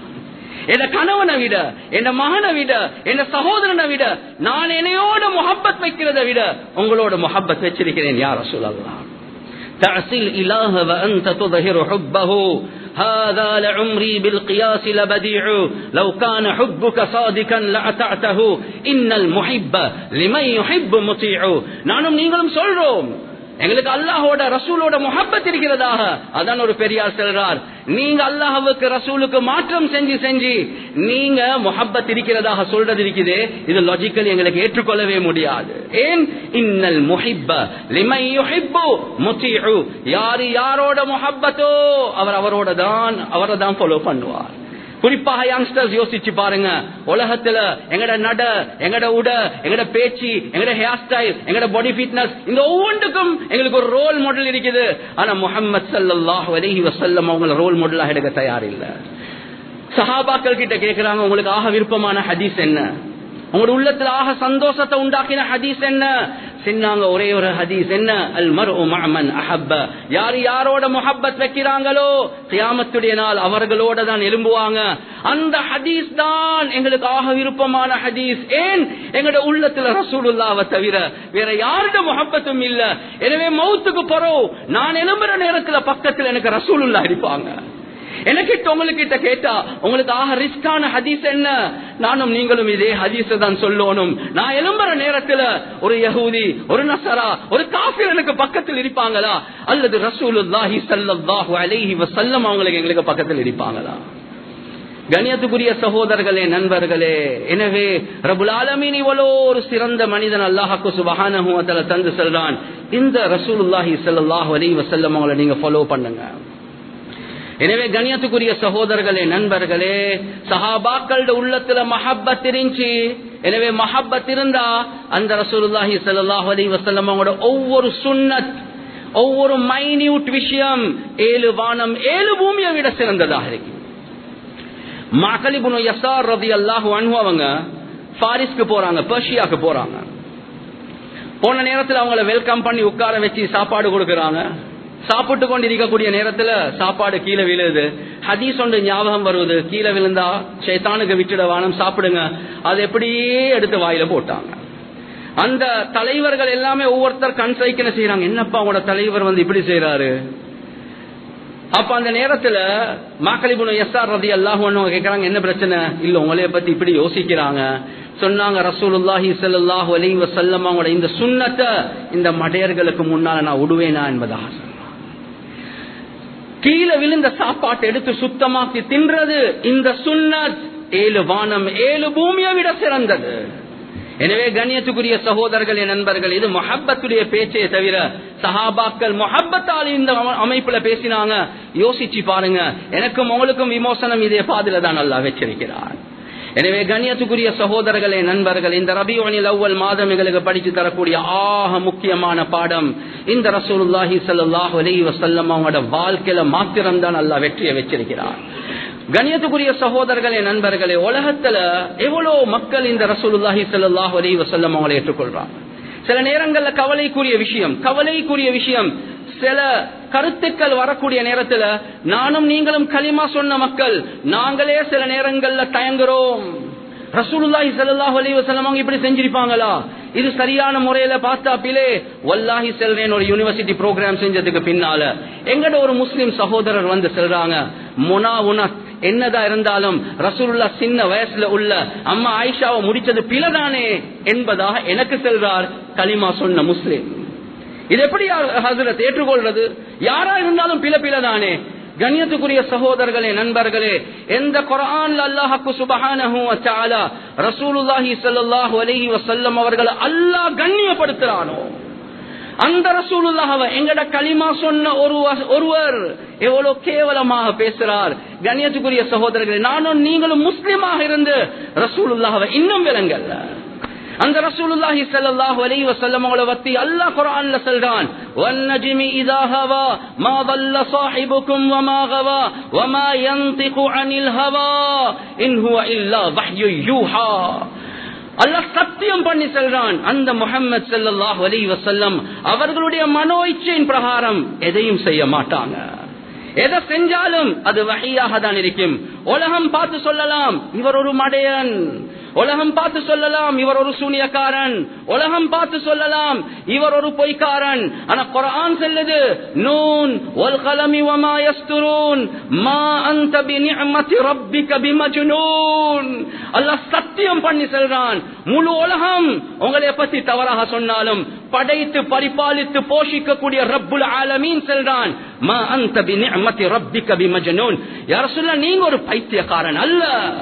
என் கணவனை விட, என் மகனை விட, என் சகோதரனை விட, நான் என்னையோட முஹப்பத் வைக்கிறதை விட உங்களோட முஹப்பத் வச்சிருக்கிறேன் யா ரசூலல்லாஹ். தஅஸில் இலாஹ வ அன்த துظஹிரு ஹுப்பஹு هذا لعمري بالقياس لبديع لو كان حبك صادقا لأطعته إن المحب لمن يحب مطيع. நானும் நீங்களும் சொல்றோம், எங்களுக்கு அல்லாஹ்வோட ரசூலோட முஹப்பத் இருக்கிறதாக. அதான் ஒரு பெரியார் சொல்றார், நீங்க அல்லாஹ்வுக்கு ரசூலுக்கு மாற்றம் செஞ்சு செஞ்சு நீங்க முஹப்பத் இருக்கிறதாக சொல்றது இருக்குது, இது லாஜிக்கலி எங்களுக்கு ஏற்றுக்கொள்ளவே முடியாது. ஏன்? இன்னல் முஹிப்ப லிமன் யுஹிப்பு முத்தீஉ. யாரோட முஹப்பத்தோ அவரோட தான் ஃபாலோ பண்ணுவார். குறிப்பாக யங்ஸ்டர்ஸ் யோசிச்சு பாருங்க, உலகத்துல எங்கட நட, எங்கட உட, எங்கட பேச்சு, எங்கட ஹேர் ஸ்டைல், எங்கட பாடி ஃபிட்னஸ், இந்த ஒவ்வொன்றுக்கும் எங்களுக்கு ஒரு ரோல் மாடல் இருக்குது. ஆனா முஹம்மது ஸல்லல்லாஹு அலைஹி வஸல்லம் அவங்கள ரோல் மாடலா எடுக்க தயார் இல்ல. சஹாபாக்கள் கிட்ட கேக்குறாங்க, உங்களுக்கு ஆக விருப்பமான ஹதீஸ் என்ன? உங்களோட உள்ளத்துல ஆக சந்தோஷத்தை உண்டாக்கின ஹதீஸ் என்ன? சொன்னாங்க, ஒரே ஒரு ஹதீஸ். என்ன? அல் மர்உ மஅமன் அஹப்ப. யாரோட முஹப்பத் வைக்கிறாங்களோ கியாமத்துடைய நாள் அவர்களோட தான் எழும்புவாங்க. அந்த ஹதீஸ் தான் எங்களுக்கு ஆக விருப்பமான ஹதீஸ். ஏன்? எங்கட உள்ளத்துல ரசூலுல்லாஹ்வை தவிர வேற யாரோட முஹப்பத்தும் இல்ல. எனவே மௌத்துக்கு பிறகு நான் எழும்புற நேரத்துல பக்கத்துல எனக்கு ரசூலுல்லாஹ் இருப்பாங்க. எனக்கிட்ட உங்களுக்கிட்ட கேட்டா உங்களுக்கு ஆக ரிஸ்கான ஹதீஸ் என்ன? நானும் நீங்களும் இதே ஹதீஸை தான் சொல்லணும். நான் எழும்புற நேரத்துல ஒரு யஹூதி, ஒரு நஸரா, ஒரு காஃபிர் எனக்கு பக்கத்தில் இருப்பாங்களா, அல்லது ரசூலுல்லாஹி ஸல்லல்லாஹு அலைஹி வஸல்லம் அவங்களுக்கு எங்களுக்கு பக்கத்தில் இருப்பாங்களா? கண்ணியத்துக்குரிய சகோதரர்களே, நண்பர்களே, எனவே ரப்புல் ஆலமீன் இவ்வளோ ஒரு சிறந்த மனிதன் அல்லாஹ் சுப்ஹானஹு வ தஆலா தந்து சொல்றான், இந்த ரசூலுல்லாஹி ஸல்லல்லாஹு அலைஹி வஸல்லம் அவங்களை நீங்க ஃபாலோ பண்ணுங்க. எனவே கண்ணியத்துக்குரிய சகோதரர்களே, நண்பர்களே, சஹாபாக்களோட உள்ளத்துல மஹப்பத் இருந்துச்சு. எனவே மஹப்பத் இருந்தா அந்த ரசூலுல்லாஹி ஸல்லல்லாஹு அலைஹி வஸல்லம் அவங்களோட ஒவ்வொரு சுன்னத், ஒவ்வொரு மைன்யூட் விஷயம் 7 வானம் 7 பூமியை விட சிறந்ததாக இருக்கு. மஅகல் இப்னு யஸார் ரலியல்லாஹு அன்ஹு அவங்க பாரிஸ்க்கு போறாங்க, பெர்ஷியாக்கு போறாங்க. போன நேரத்தில் அவங்கள வெல்கம் பண்ணி உட்கார வச்சு சாப்பாடு கொடுக்கறாங்க. சாப்பிட்டு கொண்டு இருக்கக்கூடிய நேரத்துல சாப்பாடு கீழே விழுது. ஹதீஸ் ஒன்று ஞாபகம் வருவது, கீழே விழுந்தா ஷைத்தானுக்கு விட்டுட வானம், சாப்பிடுங்க. அது எப்படியே எடுத்து வாயில போட்டாங்க. அந்த தலைவர்கள் எல்லாமே ஒவ்வொருத்தர் கன்சைக்கின செய்யறாங்க, என்னப்பா உங்களோட தலைவர் வந்து இப்படி செய்யறாரு? அப்ப அந்த நேரத்துல மஅகல் இப்னு யஸார் ரலியல்லாஹு அன்ஹு கேக்குறாங்க, என்ன பிரச்சனை? இல்ல உங்களைய பத்தி இப்படி யோசிக்கிறாங்க. சொன்னாங்க, ரசூலுல்லாஹி ஸல்லல்லாஹு அலைஹி வஸல்லம் அவங்களோட இந்த சுன்னத்தை இந்த மடையர்களுக்கு முன்னால நான் விடுவேனா என்பதாக. கீழே விழுந்த சாப்பாட்டை எடுத்து சுத்தமாக்கி தின்றது இந்த சுன்னத் 7 வானம் 7 பூமியை விட சிறந்தது. எனவே கண்ணியத்துக்குரிய சகோதரர்களே, நண்பர்கள், இது முஹப்பத்துடைய பேச்சே தவிர சஹாபாக்கள் முஹப்பத்தால் இந்த அமைப்புல பேசினாங்க. யோசிச்சு பாருங்க, எனக்கும் உங்களுக்கும் விமோசனம் இதே பாதில தான் அல்லாஹ் வச்சிருக்கிறார். எனவே கண்ணியத்துக்குரிய சகோதரர்களே, நண்பர்கள், இந்த ரபியுல் அவ்வல் மாதம் எங்களுக்கு படித்து தரக்கூடிய ஆக முக்கியமான பாடம் இந்த ரசூலுல்லாஹி ஸல்லல்லாஹு அலைஹி வஸல்லம் அவங்களோட வாழ்க்கையில மாத்திரம்தான் அல்லாஹ் வெற்றியை வச்சிருக்கிறார். கண்ணியத்துக்குரிய சகோதரர்களே, நண்பர்களே, உலகத்துல எவ்வளவு மக்கள் இந்த ரசூலுல்லாஹி ஸல்லல்லாஹு அலைஹி வஸல்லம் அவங்களை ஏற்றுக்கொள்றாங்க. சில நேரங்கள்ல கவலைக்குரிய விஷயம் சில கருத்துக்கள் வரக்கூடிய நேரத்துல நானும் நீங்களும் கலிமா சொன்ன மக்கள் நாங்களே சில நேரங்கள்ல தயங்குறோம். ரசூலுல்லாஹி ஸல்லல்லாஹு அலைஹி வஸல்லம் அவங்க இப்படி செஞ்சிருப்பாங்களா, இது சரியான முறையில பார்த்தா பிலே. வல்லாஹி செல்றேன், ஒரு யூனிவர்சிட்டி ப்ரோக்ராம் செஞ்சதுக்கு பின்னால எங்கட ஒரு முஸ்லிம் சகோதரர் வந்து சொல்றாங்க, என்னதான் இருந்தாலும் ரசூலுல்லாஹ் சின்ன வயசுல உள்ள அம்மா ஆயிஷாவை முடிச்சது பிழைதானே என்பதாக எனக்கு சொல்றார் கலிமா சொன்ன முஸ்லிம். இது எப்படி ஹஜ்ரத் ஏற்றுக்கொள்றது? யாரா இருந்தாலும் பிழைதானே. கண்ணியத்துக்குரிய சகோதரர்களே, நண்பர்களே, எந்த குர்ஆன்ல அல்லாஹ் சுப்ஹானஹு வ தஆலா ரசூலுல்லாஹி ஸல்லல்லாஹு அலைஹி வஸல்லம் அவர்களை அல்லாஹ் கண்ணியப்படுத்துறானோ அந்த ரசூலுல்லாஹ்வை எங்கட கலிமா சொன்ன ஒருவர் எவ்வளவு கேவலமாக பேசுறார். கண்ணியத்துக்குரிய சகோதரர்களே, நானும் நீங்களும் முஸ்லிமாக இருந்து ரசூலுல்லாஹ்வை இன்னும் விளங்கல்ல. அந்த ரசூலுல்லாஹி ஸல்லல்லாஹு அலைஹி வஸல்லம் அவங்களை பத்தி அல்லாஹ் குர்ஆன்ல சொல்றான், வன்னஜ்மி இதா ஹவா மா ضل صاحبكم وما غوى وما ينطق عن الهوى ان هو الا وحي يوحى. அல்லாஹ் சத்தியம் பண்ணி சொல்றான், அந்த முஹம்மது ஸல்லல்லாஹு அலைஹி வஸல்லம் அவர்களுடைய மனோ இச்சையின் பிரகாரம் எதையும் செய்ய மாட்டாங்க. எதை செஞ்சாலும் அது வஹியாக தான் இருக்கும். உலகம் பார்த்து சொல்லலாம் இவர் ஒரு மடையன், உலகம் பார்த்து சொல்லலாம் இவர் ஒரு சூனியக்காரன், உலகம் பார்த்து சொல்லலாம் இவர் ஒரு பொய்க்காரன். ஆனா குர்ஆன் சொல்லுது, நூன் வல் கலமி வமா யஸ்துரூன் மா அன்த பிநிஅமதி ரப்பிக பிமஜ்னூன். அல்லாஹ் சத்தியம் பண்ணி சொல்றான், முழு உலகம் உங்களை பத்தி தவறாக சொன்னாலும் படைத்து பரிபாலித்து போஷிக்கக்கூடிய ரப்புல் ஆலமீன் சொல்றான், மா அன்த பிநிஅமதி ரப்பிக பிமஜ்னூன். யா ரசூலல்லாஹ், நீங்க ஒரு பைத்தியக்காரன் அல்ல.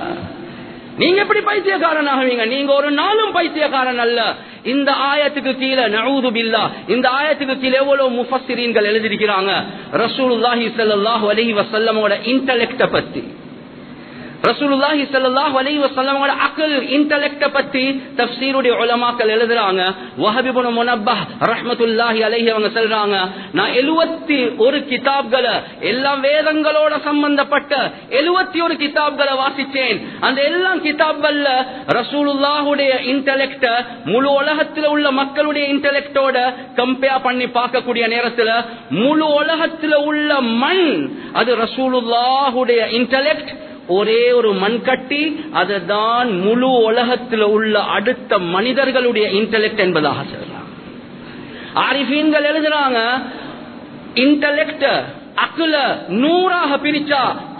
நீங்க எப்படி பைத்தியக்காரன் ஆகுவீங்க? நீங்க ஒரு நாளும் பைத்தியக்காரன் அல்ல. இந்த ஆயத்துக்கு கீழே நஊது பில்லாஹ், இந்த ஆயத்துக்கு கீழே எவ்வளவு முஃபஸ்ஸிரீன்கள் எழுதியிருக்கிறாங்க ரசூலுல்லாஹி ஸல்லல்லாஹு அலைஹி வஸல்லமோட இன்டெலெக்ட பத்தி, ரசூலுல்லாஹி ஸல்லல்லாஹு அலைஹி வஸல்லமோட அக்ல் இன்டெலெக்ட பத்தி தஃப்சீருடைய உலமாக்கள் எழுதுறாங்க. வஹப் இப்னு முனப்பஹ் ரஹ்மத்துல்லாஹி அலைஹி அவங்க சொல்றாங்க, நான் 71 கிதாப்களை, எல்லா வேதங்களோட சம்பந்தப்பட்ட 71 கிதாப்களை வாசிச்சேன். அந்த எல்லா கிதாப்கள்ல ரசூலுல்லாஹுடைய இன்டெலெக்ட முழு உலகத்தில் உள்ள மக்களுடைய இன்டெலெக்டோட கம்பேர் பண்ணி பார்க்கக்கூடிய நேரத்தில் முழு உலகத்தில் உள்ள மண் அது ரசூலுல்லாஹுடைய இன்டெலெக்ட். ஒரே ஒரு மண் கட்டி அதுதான் முழு உலகத்தில் உள்ள அடுத்த மனிதர்களுடைய இன்டெலெக்ட் என்பதாக சொல்றாங்க. ஆரிஃபீன்கள் எழுதுறாங்க, இன்டெலெக்ட் அக்குல 100ஆக பிரிச்சா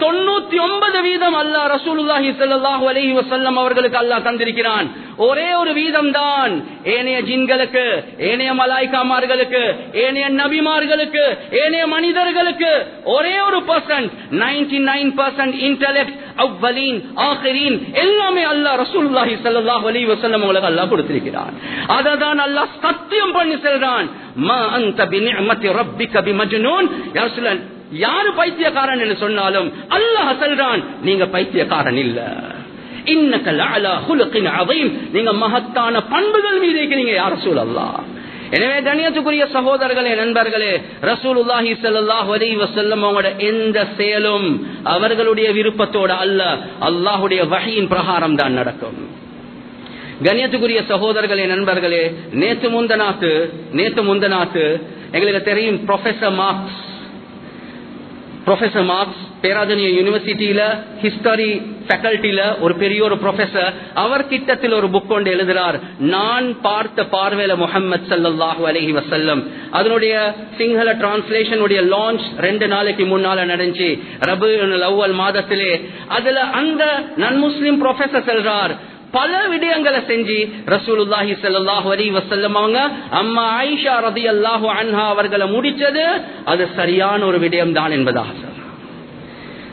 99% அல்லாஹ் ரசூலுல்லாஹி ஸல்லல்லாஹு அலைஹி வஸல்லம் அவர்களுக்கு அல்லாஹ் தந்திருக்கிறான். ஒரே ஒரு வீதம் தான் ஏனைய ஜின்களுக்கு, ஏனைய மலாய்க்காமார்களுக்கு, ஏனைய நபிமார்களுக்கு, ஏனைய மனிதர்களுக்கு. ஒரே ஒரு %, 99% இன்டெலெக்ட் அவ்வலீன் ஆகிரீன் எல்லாமே அல்லாஹ் ரசூலுல்லாஹி ஸல்லல்லாஹு அலைஹி வஸல்லம் அவங்களுக்கு அல்லாஹ் கொடுத்திருக்கிறான். அததான் அல்லாஹ் சத்தியம் பண்ணி சொல்றான், மா அன்த பிநிஅமதி ரப்பிக பிமஜ்னூன். யா ரசூலல்லாஹ், யாரு பைத்தியக்காரன் என்று சொன்னாலும் அல்லாஹ் சொல்றான், நீங்க பைத்தியக்காரன் இல்ல. இன்னக லஅலா ஹுலுகின் அதீம், நீங்க மகத்தான பண்புகள் மீது இருக்கிறீங்க யா ரசூலல்லாஹ். எனவே கண்ணியத்துக்குரிய சகோதரர்களே, நண்பர்களே, ரசூலுல்லாஹி ஸல்லல்லாஹு அலைஹி வஸல்லம் அவங்களோட எந்த செயலும் அவர்களுடைய விருப்பத்தோட அல்ல, அல்லாஹ்வுடைய வஹீயின் பிரகாரம் தான் நடக்கும். கண்ணியத்துக்குரிய சகோதரர்களே, நண்பர்களே, நேத்து முந்தநாத்து எங்களுக்கு தெரியும் ப்ரொஃபசர் மார்க்ஸ் பேராதனிய யூனிவர்சிட்டியில ஹிஸ்டரி ஃபேக்கல்டில ஒரு பெரிய ஒரு ப்ரொஃபசர், அவர் கிட்டத்தில் ஒரு புக் கொண்டு எழுதுறார், நான் பார்த்த பார்வையில முஹம்மது ஸல்லல்லாஹு அலைஹி வஸல்லம். அதனுடைய சிங்கள டிரான்ஸ்லேஷன் உடைய லான்ச் 2 நாளைக்கு முன்னால நடந்துச்சு, ரபியுல் அவ்வல் மாதத்திலே. அதுல அந்த நான் முஸ்லிம் ப்ரொஃபசர் சொல்றார், பல விடயங்களை செஞ்சு ரசூலுல்லாஹி ஸல்லல்லாஹு அலைஹி வஸல்லம் அவங்க அம்மா ஆயிஷா ரலியல்லாஹு அன்ஹா அவர்களை முடிச்சது அது சரியான ஒரு விடயம் தான் என்பதாக சொல்றார்.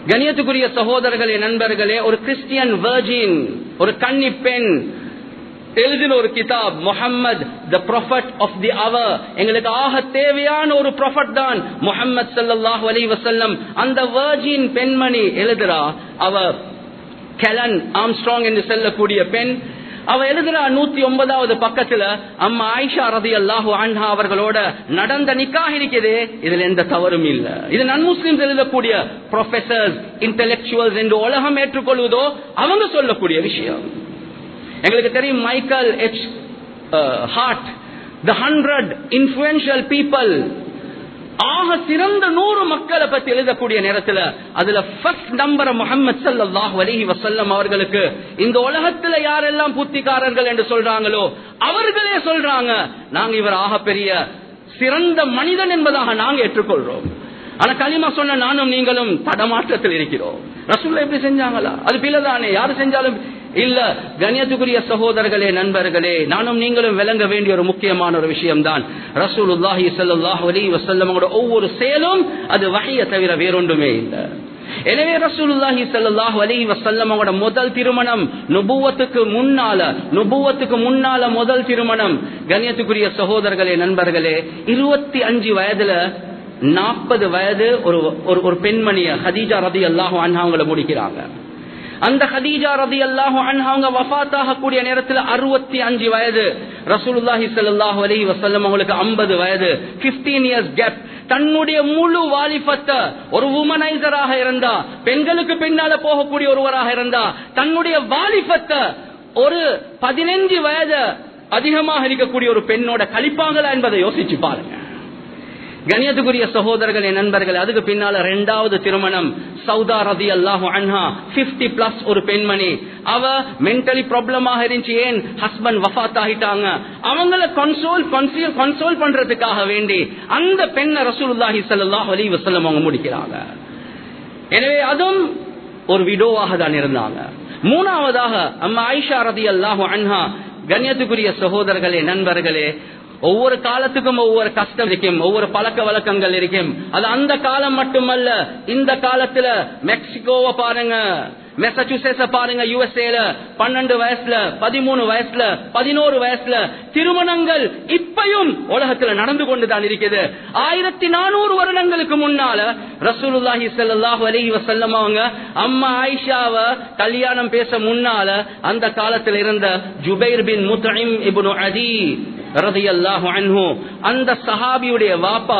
கண்ணியத்துக்குரிய சகோதரர்களே, நண்பர்களே, ஒரு கிறிஸ்டியன் வெர்ஜின், ஒரு கன்னி பெண் எழுதின ஒரு கிதாப் Muhammad the prophet of the hour. எங்களுக்கு ஆக தேவையான ஒரு ப்ராஃபட் தான் முஹம்மது ஸல்லல்லாஹு அலைஹி வஸல்லம். அந்த வர்ஜின் பெண்மணி எழுதுறா, அவ கெலன் ஆம்ஸ்ட்ராங் என்று சொல்லக்கூடிய பெண். அவ எழுதுறா 109வது பக்கத்துல, அம்மா ஆயிஷா ரலியல்லாஹு அன்ஹா அவர்களோட நடந்த நிக்காஹ் இருக்குது, இதுல எந்த தவறும் இல்ல. இது நான் முஸ்லிம்ஸ் எழுதக்கூடிய ப்ரொஃபசர்ஸ், இன்டெலெக்சுவல்ஸ் என்று உலகம் ஏற்றுக்கொள்வதோ அவங்க சொல்லக்கூடிய விஷயம். எங்களுக்கு தெரியும் Michael H Hart, the 100 influential people, ஆக சிறந்த 100 மக்களை பத்தி எழுதக்கூடிய நேரத்தில் அதுல ஃபர்ஸ்ட் நம்பர் முஹம்மது ஸல்லல்லாஹு அலைஹி வஸல்லம் அவர்களுக்கு இந்த உலகத்துல யாரெல்லாம் புத்திகாரர்கள் என்று சொல்றாங்களோ அவர்களே சொல்றாங்க, நாங்க இவர் ஆக பெரிய சிறந்த மனிதன் என்பதாக நாங்க ஏற்றுக்கொள்றோம். ஆனா கலிமா சொன்ன நானும் நீங்களும் தடமாற்றத்தில் இருக்கிறோம். ரசூலுல்லாஹ் எப்படி செஞ்சாங்களா? அது பிழைதானே, யாரு செஞ்சாலும் இல்ல. கண்ணியத்துக்குரிய சகோதரர்களே, நண்பர்களே, நானும் நீங்களும் விளங்க வேண்டிய ஒரு முக்கியமான ஒரு விஷயம் தான் ரசூலுல்லாஹி ஸல்லல்லாஹு அலைஹி வஸல்லம் ஒவ்வொரு செயலும் அது வஹ்யை தவிர வேறொன்றுமே இல்லை. எனவே ரசூலுல்லாஹி ஸல்லல்லாஹு அலைஹி வஸல்லம் முதல் திருமணம் நுபுவத்துக்கு முன்னால முதல் திருமணம். கண்ணியத்துக்குரிய சகோதரர்களே, நண்பர்களே, 25 வயதுல 40 வயது ஒரு பெண்மணிய ஹதீஜா ரலியல்லாஹு அன்ஹா அவங்களை முடிக்கிறாங்க. அந்த ஹதீஜா ரலியல்லாஹு அன்ஹா அவங்க வஃபாத் ஆகக்கூடிய நேரத்தில் 65 வயது. ரசூலுல்லாஹி ஸல்லல்லாஹு அலைஹி வஸல்லம் அவங்களுக்கு 50 வயது. 15 இயர்ஸ் கேப். தன்னுடைய முழு வாலிபத்தை ஒரு வுமனைசராக இருந்தா, பெண்களுக்கு பின்னால போகக்கூடிய ஒருவராக இருந்தா, தன்னுடைய வாலிபத்தை ஒரு 15 வயது அதிகமாக இருக்கக்கூடிய ஒரு பெண்ணோட கழிப்பாங்களா என்பதை யோசிச்சு பாருங்க. கண்ணியத்துக்குரிய சகோதரர்களே, நண்பர்களே, அதுக்கு பின்னால 2வது திருமணம் சௌதா ரலியல்லாஹு அன்ஹா 50+ ஒரு பெண்மணி. அவ மென்டலி ப்ராப்ளமாக இருந்துச்சு. ஏன்? ஹஸ்பண்ட் வஃபாத் ஆகிட்டாங்க. அவங்கள கன்சோல் பண்றதுக்காக வேண்டி அந்த பெண்ணை ரசூலுல்லாஹி ஸல்லல்லாஹு அலைஹி வஸல்லம் அவங்க முடிக்கிறாங்க. எனவே அதுவும் ஒரு விடோவாக தான் இருந்தாங்க. 3வதாக அம்மா ஆயிஷா ரலியல்லாஹு அன்ஹா. கண்ணியத்துக்குரிய சகோதரர்களே, நண்பர்களே, ஒவ்வொரு காலத்துக்கும் ஒவ்வொரு கஷ்டம் இருக்கும், ஒவ்வொரு பழக்க வழக்கங்கள் இருக்கும். அது அந்த காலம் மட்டுமல்ல, இந்த காலத்துல மெக்சிகோவை பாருங்க, மெசச்சூசெட்ஸ பாருங்க, யுஎஸ்ஏல 12 வயசுல 13 வயசுல 11 வயசுல திருமணங்கள் இப்பயும் உலகத்துல நடந்து கொண்டுதான் இருக்குது. 1400 வருடங்களுக்கு முன்னால ரசூலுல்லாஹி ஸல்லல்லாஹு அலைஹி வஸல்லம் அவங்க அம்மா ஆயிஷாவை கல்யாணம் பேச முன்னால அந்த காலத்துல இருந்த ஜுபைர் பின் முத்இம் இப்னு அதி ரலியல்லாஹு அன்ஹு, அந்த சஹாபியுடைய வாப்பா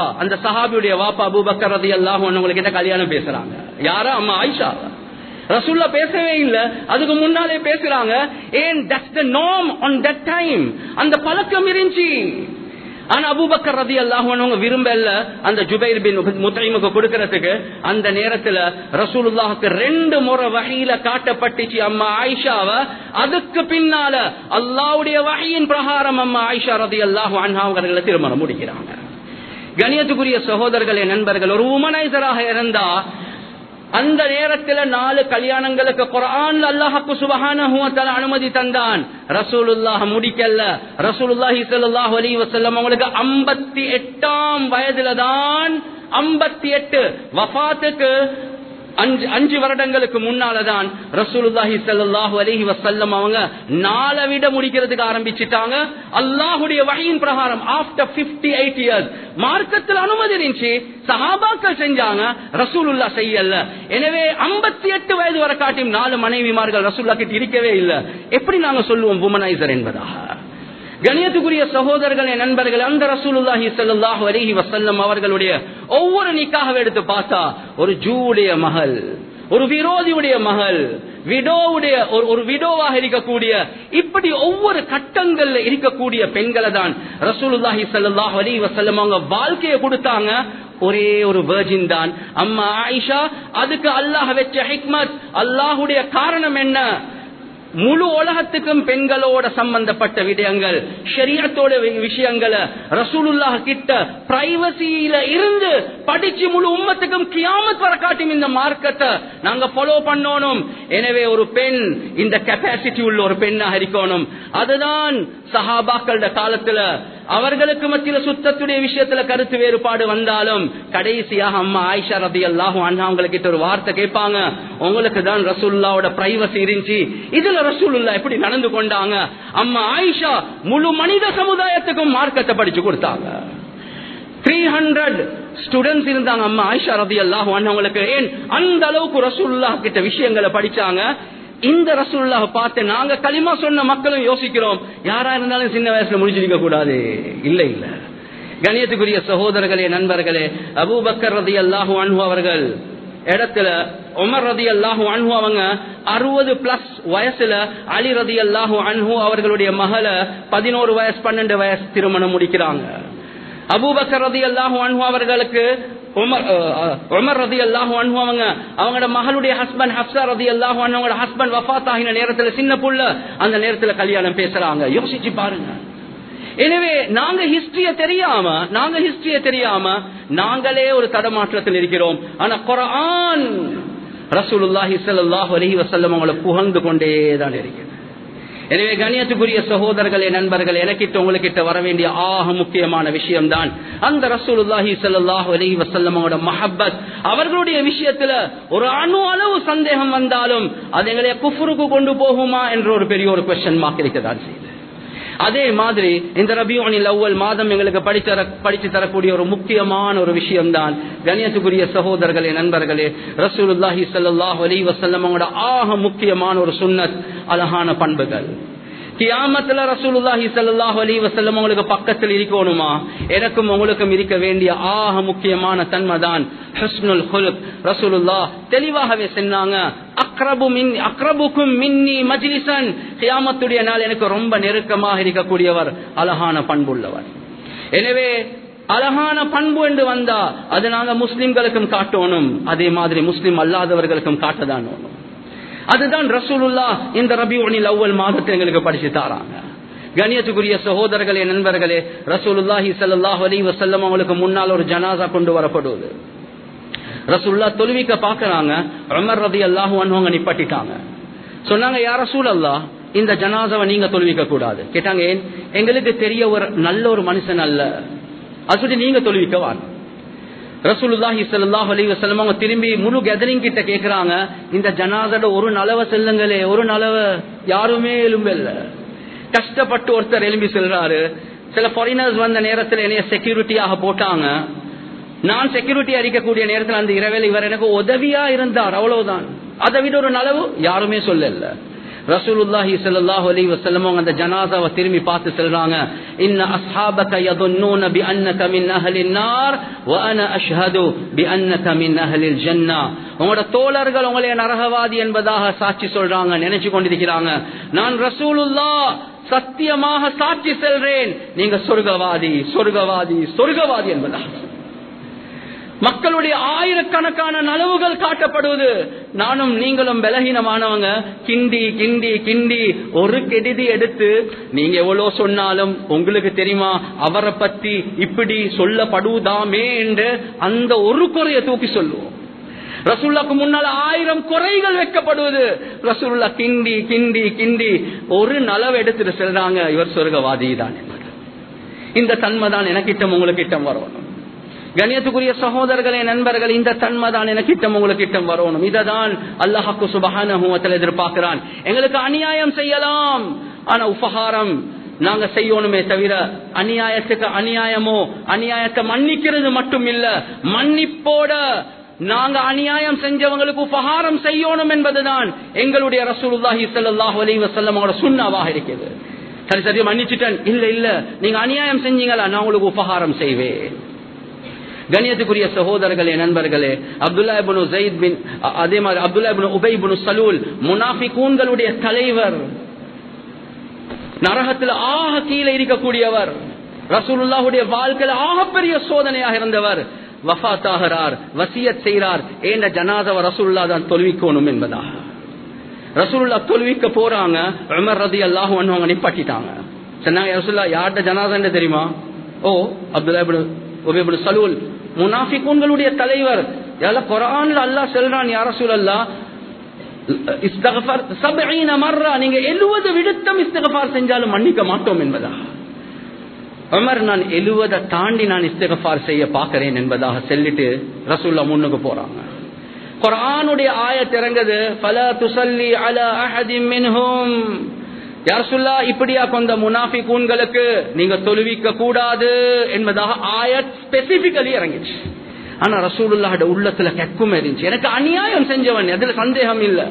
அபூபக்கர் ரலியல்லாஹு அன்ஹு கிட்ட கல்யாணம் பேசுறாங்க. யாரா? அம்மா ஆயிஷா. ரசூலுல்லாஹ் பேசவே இல்ல, அதுக்கு முன்னாலே பேசுறாங்க. ஏன்? That's the norm on that time. அந்த பழக்கம் இருந்துச்சு. ஆனா அபூபக்கர் ரலியல்லாஹு அன்ஹு விரும்பல அந்த ஜுபைர் பின் முத்இமுக்கு கொடுக்கிறதுக்கு. அந்த நேரத்துல ரசூலுல்லாஹ்க்கு 2 முறை வஹீல காட்டப்பட்டுச்சு அம்மா ஆயிஷாவை. அதுக்கு பின்னால அல்லாஹ்வுடைய வஹீயின் பிரகாரம் அம்மா ஆயிஷா ரலியல்லாஹு அன்ஹா அவர்களை திருமணம் முடிக்கிறாங்க. கண்ணியத்துக்குரிய சகோதரர்களே, நண்பர்கள், ஒரு வுமனைசராக இருந்தா அந்த நேரத்தில் 4 கல்யாணங்களுக்கு குர்ஆன்ல அல்லாஹ் சுப்ஹானஹு வ தஆலா அனுமதி தந்தான். ரசூலுல்லாஹ் முடிக்கல. ரசூலுல்லாஹி ஸல்லல்லாஹு அலைஹி வஸல்லம் அவங்களுக்கு 58ஆம் வயதுல தான் 58 வஃபாத்துக்கு 5 வருடங்களுக்கு முன்னாலதான் ரசூலுல்லாஹி ஸல்லல்லாஹு அலைஹி வஸல்லம் அவங்க 4 விட முடிக்கிறதுக்கு ஆரம்பிச்சிட்டாங்க. அல்லாஹ்வுடைய வஹீயின் பிரகாரம் ஆஃப்டர் 58 இயர்ஸ். மார்க்கத்தில் அனுமதி இருந்துச்சு, சஹாபாக்கள் செஞ்சாங்க, ரசூலுல்லாஹ் செய்யல. எனவே 58 வயது வரை காட்டியும் 4 மனைவிமார்கள் ரசூலுல்லாஹ் கிட்ட இருக்கவே இல்லை. எப்படி நாங்க சொல்லுவோம் வுமனைசர் என்பதாக? கண்ணியத்துக்குரிய சகோதரர்களே, நண்பர்கள், அந்த ரசூலுல்லாஹி ஸல்லல்லாஹு அலைஹி வஸல்லம் அவர்களுடைய ஒவ்வொரு நிக்காஹை எடுத்து பார்த்தா ஒரு ஜூடைய மகள், ஒரு விரோதியுடைய மகள், விடோவுடைய ஒரு விடோவாக இருக்கக்கூடிய, இப்படி ஒவ்வொரு கட்டங்கள்ல இருக்கக்கூடிய பெண்களை தான் ரசூலுல்லாஹி ஸல்லல்லாஹு அலைஹி வஸல்லம் அவங்க வாழ்க்கையை கொடுத்தாங்க. ஒரே ஒரு வெர்ஜின் தான் அம்மா ஆயிஷா. அதுக்கு அல்லாஹ் வெச்ச ஹிக்மத், அல்லாஹ்வுடைய காரணம் என்ன? முழு உலகத்துக்கும் பெண்களோட சம்பந்தப்பட்ட விடயங்கள், ஷரியத்தோட விஷயங்களை ரசூலுல்லாஹ் கிட்ட பிரைவசியில இருந்து படிச்சு முழு உம்மத்துக்கும் கியாமத் வரை காட்டும் இந்த மார்க்கத்தை நாங்க ஃபாலோ பண்ணணும். எனவே ஒரு பெண் இந்த கெப்பாசிட்டி உள்ள ஒரு பெண்ணாக இருக்கணும். அதுதான் சஹாபாக்களோட காலத்துல அவர்களுக்கு மத்தியில சுத்தத்துடைய விஷயத்துல கருத்து வேறுபாடு வந்தாலும் கடைசியாக அம்மா ஆயிஷா ரலியல்லாஹு அன்ஹா அவங்ககிட்ட ஒரு வார்த்தை கேட்பாங்க, உங்களுக்கு தான் ரசூலுல்லாஹ்வோட பிரைவசி இருந்துச்சு, இதுல ரசூலுல்லாஹ் எப்படி நடந்து கொண்டாங்க? அம்மா ஆயிஷா முழு மனித சமுதாயத்துக்கும் மார்க்கத்தை படிச்சு கொடுத்தாங்க. 300 ஸ்டூடெண்ட்ஸ் இருந்தாங்க அம்மா ஆயிஷா ரலியல்லாஹு அன்ஹா அவங்களுக்கு. ஏன் அந்த அளவுக்கு ரசூலுல்லாஹ் கிட்ட விஷயங்களை படிச்சாங்க. இந்த ரசூலுல்லாஹ் பார்த்து நாங்க கலிமா சொன்ன மக்களும் யோசிக்கிறோம், யாரா இருந்தாலும் சின்ன வயசுல முடிச்சிருக்க கூடாது. இல்ல இல்ல கண்ணியத்துக்குரிய சகோதரர்களே, நண்பர்களே, அபூபக்கர் ரலியல்லாஹு அன்ஹு அவர்கள் இடத்துல உமர் ரலியல்லாஹு அன்ஹு அவங்க 60+ வயசுல அலி ரலியல்லாஹு அன்ஹு அவர்களுடைய மகளை 11 வயசு 12 வயசு திருமணம் முடிக்கிறாங்க. அபூபக்கர் ரலியல்லாஹு அன்ஹு அவர்களுக்கு உமர் ரலியல்லாஹு அன்ஹு அவங்களோட மகளுடைய ஹஸ்பண்ட் ஹப்ஸா ரலியல்லாஹு அன்ஹு அவங்களோட ஹஸ்பண்ட் வஃபாத் ஆகின நேரத்துல சின்ன புள்ள, அந்த நேரத்துல கல்யாணம் பேசுறாங்க. யோசிச்சு பாருங்க. எனவே நாங்க ஹிஸ்டரிய தெரியாம நாங்களே ஒரு தடமாற்றத்தில் இருக்கிறோம். ஆனா குர்ஆன் ரசூலுல்லாஹி ஸல்லல்லாஹு அலைஹி வஸல்லம் அவங்களை புகழ்ந்து கொண்டேதான் இருக்கிறது. எனவே கண்ணியத்துக்குரிய சகோதரர்களே, நண்பர்களே, எனக்கிட்ட உங்களுக்கிட்ட வர வேண்டிய ஆக முக்கியமான விஷயம் தான் அந்த ரசூலுல்லாஹி ஸல்லல்லாஹு அலைஹி வஸல்லம் அவரோட மஹப்பத். அவர்களுடைய விஷயத்துல ஒரு அணு அளவு சந்தேகம் வந்தாலும் அது எங்களை குஃப்ருக்கு கொண்டு போகுமா என்ற ஒரு பெரிய ஒரு क्वेश्चन மார்க் இருக்கதான் செய்யுது. அதே மாதிரி இந்த ரபியுல் அவ்வல் மாதம் எங்களுக்கு படித்து தரக்கூடிய ஒரு முக்கியமான ஒரு விஷயம் தான் கண்ணியத்துக்குரிய சகோதரர்களே, நண்பர்களே, ரசூலுல்லாஹி ஸல்லல்லாஹு அலைஹி வஸல்லம் அவரோட ஆக முக்கியமான ஒரு சுன்னத் அழகான பண்புகள். கியாமத்துல ரசூலுல்லாஹி ஸல்லல்லாஹு அலைஹி வஸல்லம் உங்களுக்கு பக்கத்தில் இருக்கணுமா? எனக்கும் உங்களுக்கும் இருக்க வேண்டிய ஆக முக்கியமான தன்மை தான் ஹுஸ்னுல் குலுக். ரசூலுல்லாஹ் தெளிவாகவே சொன்னாங்க, அக்ரபுக்கும் மின்னி மஜ்லிஸன், கியாமத்துடைய நாள் எனக்கு ரொம்ப நெருக்கமாக இருக்கக்கூடியவர் அழகான பண்புள்ளவர். எனவே அழகான பண்பு என்று வந்தா அது நாங்க முஸ்லிம்களுக்கும் காட்டணும், அதே மாதிரி முஸ்லிம் அல்லாதவர்களுக்கும் காட்டதான் வேணும். அதுதான் ரசூலுல்லாஹ் இந்த ரபியுல் அவ்வல் மாதத்தை எங்களுக்கு படிச்சு தாராங்க. கண்ணியத்துக்குரிய சகோதரர்களே, நண்பர்களே, ரசூலுல்லாஹி ஸல்லல்லாஹு அலைஹி வஸல்லம் அவங்களுக்கு முன்னால் ஒரு ஜனாசா கொண்டு வரப்படுது. ரசூலுல்லாஹ் தொழுவிக்க பாக்குறாங்க. உமர் ரலியல்லாஹு அன்ஹு நிப்பாட்டிட்டாங்க. சொன்னாங்க, யா ரசூலல்லாஹ், இந்த ஜனாசாவை நீங்க தொழுவிக்க கூடாது. கேட்டாங்க, ஏன்? எங்களுக்கு தெரிய ஒரு நல்ல ஒரு மனுஷன் அல்ல, அது நீங்க தொழுவிக்க வாங்க. ரசூலுல்லாஹி ஸல்லல்லாஹு அலைஹி வஸல்லம் அவங்க திரும்பி முழு கேதரிங் கிட்ட கேக்குறாங்க, இந்த ஜனாசாட ஒரு நலவை செல்லுங்களே, ஒரு நலவை. யாருமே எலும்பல்ல. கஷ்டப்பட்டு ஒருத்தர் எலும்பி செல்றாரு. சில ஃபாரினர்ஸ் வந்த நேரத்தில் என்னைய செக்யூரிட்டியாக போட்டாங்க. நான் செக்யூரிட்டி அடிக்கக்கூடிய நேரத்தில் அந்த இரவில் இவர் எனக்கு உதவியா இருந்தார், அவ்வளவுதான். அதை விட ஒரு நலவு யாருமே சொல்லல. ரசூலுல்லாஹி ஸல்லல்லாஹு அலைஹி வஸல்லம் அந்த ஜனாசாவை திரும்பி பார்த்து சொல்றாங்க, இன்ன அஸ்ஹாபக யظنون بانك من اهل النار وانا اشهد بانك من اهل الجنه. உங்களோட தோழர்கள் உங்களை நரகவாதி என்பதாக சாட்சி சொல்றாங்க, நினைச்சு கொண்டிருக்கிறாங்க. நான் ரசூலுல்லாஹ் சத்தியமாக சாட்சி சொல்றேன், நீங்க சொர்க்கவாதி சொர்க்கவாதி சொர்க்கவாதி என்பதாக. மக்களுடைய ஆயிரக்கணக்கான நலவுகள் காட்டப்படுவது. நானும் நீங்களும் பலகீனமானவங்க. கிண்டி கிண்டி கிண்டி ஒரு கெடுதி எடுத்து நீங்க எவ்வளவு சொன்னாலும் உங்களுக்கு தெரியுமா அவரை பத்தி இப்படி சொல்லப்படுவதாமே என்று அந்த ஒரு குறைய தூக்கி சொல்லுவோம். ரசூலுல்லாஹ்க்கு முன்னால 1000 குறைகள் வைக்கப்படுவது. ரசூலுல்லாஹ் கிண்டி கிண்டி கிண்டி ஒரு நலவு எடுத்துட்டு சொல்றாங்க, இவர் சொர்க்கவாதி தான். இந்த தன்மை தான் எனக்கிட்டம் உங்களுக்கிட்டம் வரணும். கண்ணியத்துக்குரிய சகோதரர்களே, நண்பர்கள், இந்த தன்மை தான் எனக்கிட்டம் உங்களுக்கிட்டம் வரணும். இததான் அல்லாஹ் சுப்ஹானஹு வ தஆலா எதிர்பார்க்கிறான். எங்களுக்கு அநியாயம் செய்யலாம், ஆனா உபகாரம் நாங்க செய்யணுமே தவிர அநியாயத்துக்கு அநியாயமோ அநியாயத்தை மன்னிக்கிறது மட்டும் இல்ல, மன்னிப்போட நாங்க அநியாயம் செஞ்சவங்களுக்கு உபகாரம் செய்யணும் என்பதுதான் எங்களுடைய ரசூலுல்லாஹி ஸல்லல்லாஹு அலைஹி வஸல்லம் அவரோட சுன்னவாக இருக்கிறது. சரி சரி மன்னிச்சிட்டேன், இல்ல இல்ல நீங்க அநியாயம் செஞ்சீங்களா, நான் உங்களுக்கு உபகாரம் செய்வேன். கண்ணியத்துக்குரிய சகோதரர்களே, நண்பர்களே, அப்துல்லா இப்னு ஸைத் பின் அதே மாதிரி அப்துல்லா இப்னு உபை இப்னு சலூல் முனாஃபிகூன்களுடைய தலைவர், நரகத்தில் ஆக கீழே இருக்கக்கூடியவர், ரசூலுல்லாஹுடைய வாழ்க்கையில் ஆகப்பெரிய சோதனையாக இருந்தவர், வஃபாத் ஆகிறார். வசியத் செய்கிறார், ஏண்ட ஜனாஸாவை ரசூலுல்லாஹ் தான் தொழுவிக்கணும் என்பதாக. ரசூலுல்லாஹ் தொழுவிக்க போறாங்க. உமர் ரலியல்லாஹு அன்ஹு அவங்க நிப்பாட்டிட்டாங்க. சொன்னாங்க, யா ரசூலுல்லாஹ், யார்ட ஜனாஸா தெரியுமா? ஓ, அப்துல்லா இப்னு உபை இப்னு சலூல், முனாஃபிகூன்களுடைய தலைவர். குர்ஆன்ல அல்லாஹ் சொல்றான், யா ரசூலல்லாஹ், இஸ்திக்ஃபார் 70 மர்ரா, நீங்க 70 விடுத்தம் இஸ்திக்ஃபார் செஞ்சாலும் மன்னிக்க மாட்டோம் என்பதா. உமர், நான் 70 தாண்டி நான் இஸ்திக்ஃபார் செய்ய பார்க்கிறேன் என்பதாக சொல்லிட்டு ரசூலுல்லாஹ் முன்னுக்கு போறாங்க. குர்ஆனுடைய ஆயத் இறங்குது, ஃபலா துஸல்லி அலா அஹதின் மின்ஹும். யா ரசூலுல்லாஹ், இப்படியா கொண்ட முனாஃபிகூன்களுக்கு நீங்க தொழுவிக்க கூடாது என்பதாக ஆயத் ஸ்பெசிபிக்கலி இறங்கிச்சு. ஆனா ரசூலுல்லாஹ்ட உள்ளத்துல கெக்கும் இருந்துச்சு, எனக்கு அநியாயம் செஞ்சவன், அதுல சந்தேகம் இல்ல.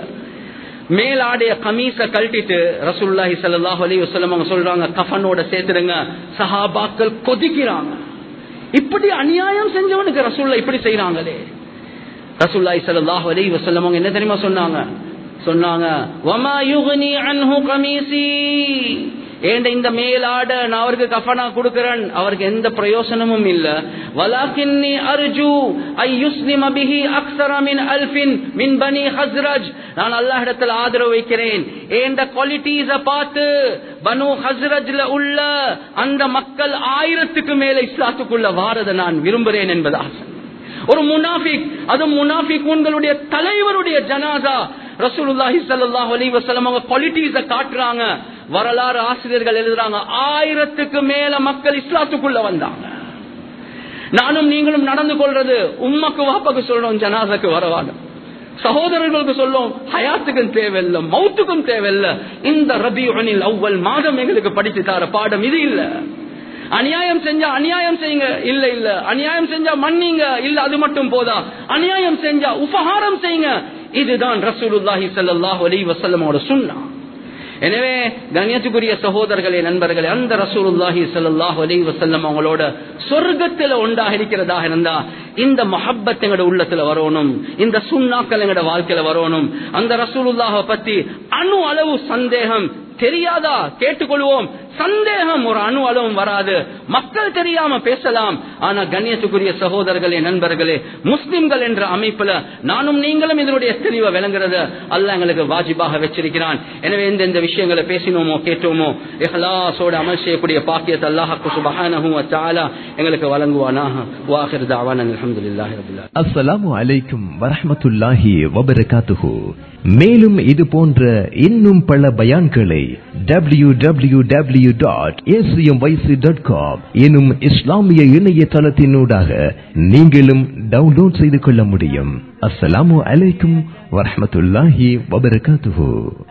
மேலாடைய கமீஸ கழட்டிட்டு ரசூலுல்லாஹி ஸல்லல்லாஹு அலைஹி வஸல்லம் அவங்க சொல்றாங்க, கஃபனோட சேர்த்துடுங்க. சஹாபாக்கள் கொதிக்கிறாங்க, இப்படி அநியாயம் செஞ்சவனுக்கு ரசூலுல்லாஹ் இப்படி செய்றாங்களே. ரசூலுல்லாஹி ஸல்லல்லாஹு அலைஹி வஸல்லம் அவங்க என்ன தெரியுமா சொன்னாங்க, வமா யுக்னி அன்ஹு கமீசி, ஏண்ட இந்த மேலாட நான் அவருக்கு கஃபனா கொடுக்கிறேன், அவருக்கு எந்த பிரயோசனமும் இல்ல. வலாகின்னி அர்ஜு ஐ யுஸ்லிம பிஹி அக்ஸர மின் அல்ஃபின் மின் பனி ஹஸ்ரஜ். நான் அல்லாஹ்விடத்தில் ஆதரவு வைக்கிறேன், ஏண்ட குவாலிட்டிஸ பார்த்து பனு ஹஸ்ரஜ்ல உள்ள அந்த மக்கள் 1000க்கு மேல இஸ்லாத்துக்குள்ள வாரத நான் விரும்புகிறேன் என்பதாக. ஒரு முனாஃபிக், அது முனாஃபிகூன்களுடைய தலைவருடைய ஜனாஸா ரசூலுல்லாஹி ஸல்லல்லாஹு அலைஹி வஸல்லம் அவங்க குவாலிட்டிஸ காட்டுறாங்க. வரலாறு ஆசிரியர்கள் எழுதுறாங்க, 1000க்கு மேல மக்கள் இஸ்லாத்துக்குள்ள வந்தாங்க. நானும் நீங்களும் நடந்து கொள்றது உம்மக்கு வாப்பாக்கு சொல்றோம், ஜனாஸாக்கு வரவாங்க, சகோதரர்களுக்கு சொல்லும், ஹயாத்துக்கும் தேவையில்லை, மௌத்துக்கும் தேவையில்லை. இந்த ரபியுல் அவ்வல் மாதம் எங்களுக்கு படித்து தர பாடம் இது இல்ல. அநியாயம் செஞ்சா அநியாயம் செய்யுங்க, இல்ல இல்ல. அநியாயம் செஞ்சா மன்னிங்க, இல்ல அது மட்டும் போதா. அநியாயம் செஞ்சா உபகாரம் செய்யுங்க. இதுதான் ரசூலுல்லாஹி ஸல்லல்லாஹு அலைஹி வஸல்லமோட சுன்னா. எனவே கண்ணியத்துக்குரிய சகோதரர்களே, நண்பர்களே, அந்த ரசூலுல்லாஹி ஸல்லல்லாஹு அலைஹி வஸல்லம் அவங்களோட சொர்க்கத்துல ஒன்றாக இருக்கிறதாக இருந்தா இந்த மஹப்பத் எங்கட உள்ளத்துல வரணும், இந்த சுன்னாக்கள் எங்கட வாழ்க்கையில வரணும். அந்த ரசூலுல்லாஹை பத்தி அணு அளவு சந்தேகம் தெரியாதா கேட்டுக்கொள்வோம், சந்தேகம் ஒரு அணு அளவும் வராது. மக்கள் தெரியாம பேசலாம், ஆனா கண்ணியத்துக்குரிய சகோதரர்களே, நண்பர்களே, முஸ்லிம்கள் என்ற அமைப்புல நானும் நீங்களும் இதனுடைய தெளிவை விளங்குறது அல்லாஹ் எங்களுக்கு வாஜிபாக வச்சிருக்கிறான். எனவே எந்தெந்த விஷயங்களை பேசினோமோ கேட்டோமோ இஹ்லாஸோட அமல் செய்யக்கூடிய பாக்கியத்தை அல்லாஹ் சுப்ஹானஹு வ தஆலா எங்களுக்கு வழங்குவானாக. வாஹிர் தஅவானா அல்ஹம்துலில்லாஹி ரப்பில் ஆலமீன். அஸ்ஸலாமு அலைக்கும் வரஹ்மத்துல்லாஹி வபரகாத்துஹு. மேலும் இது போன்ற இன்னும் பல பயான்களை www.acmyc.com எனும் இஸ்லாமிய இணையதளத்தினூடாக நீங்களும் டவுன்லோட் செய்து கொள்ள முடியும். அஸ்ஸலாமு அலைக்கும் வரஹ்மத்துல்லாஹி வபரகாத்துஹு.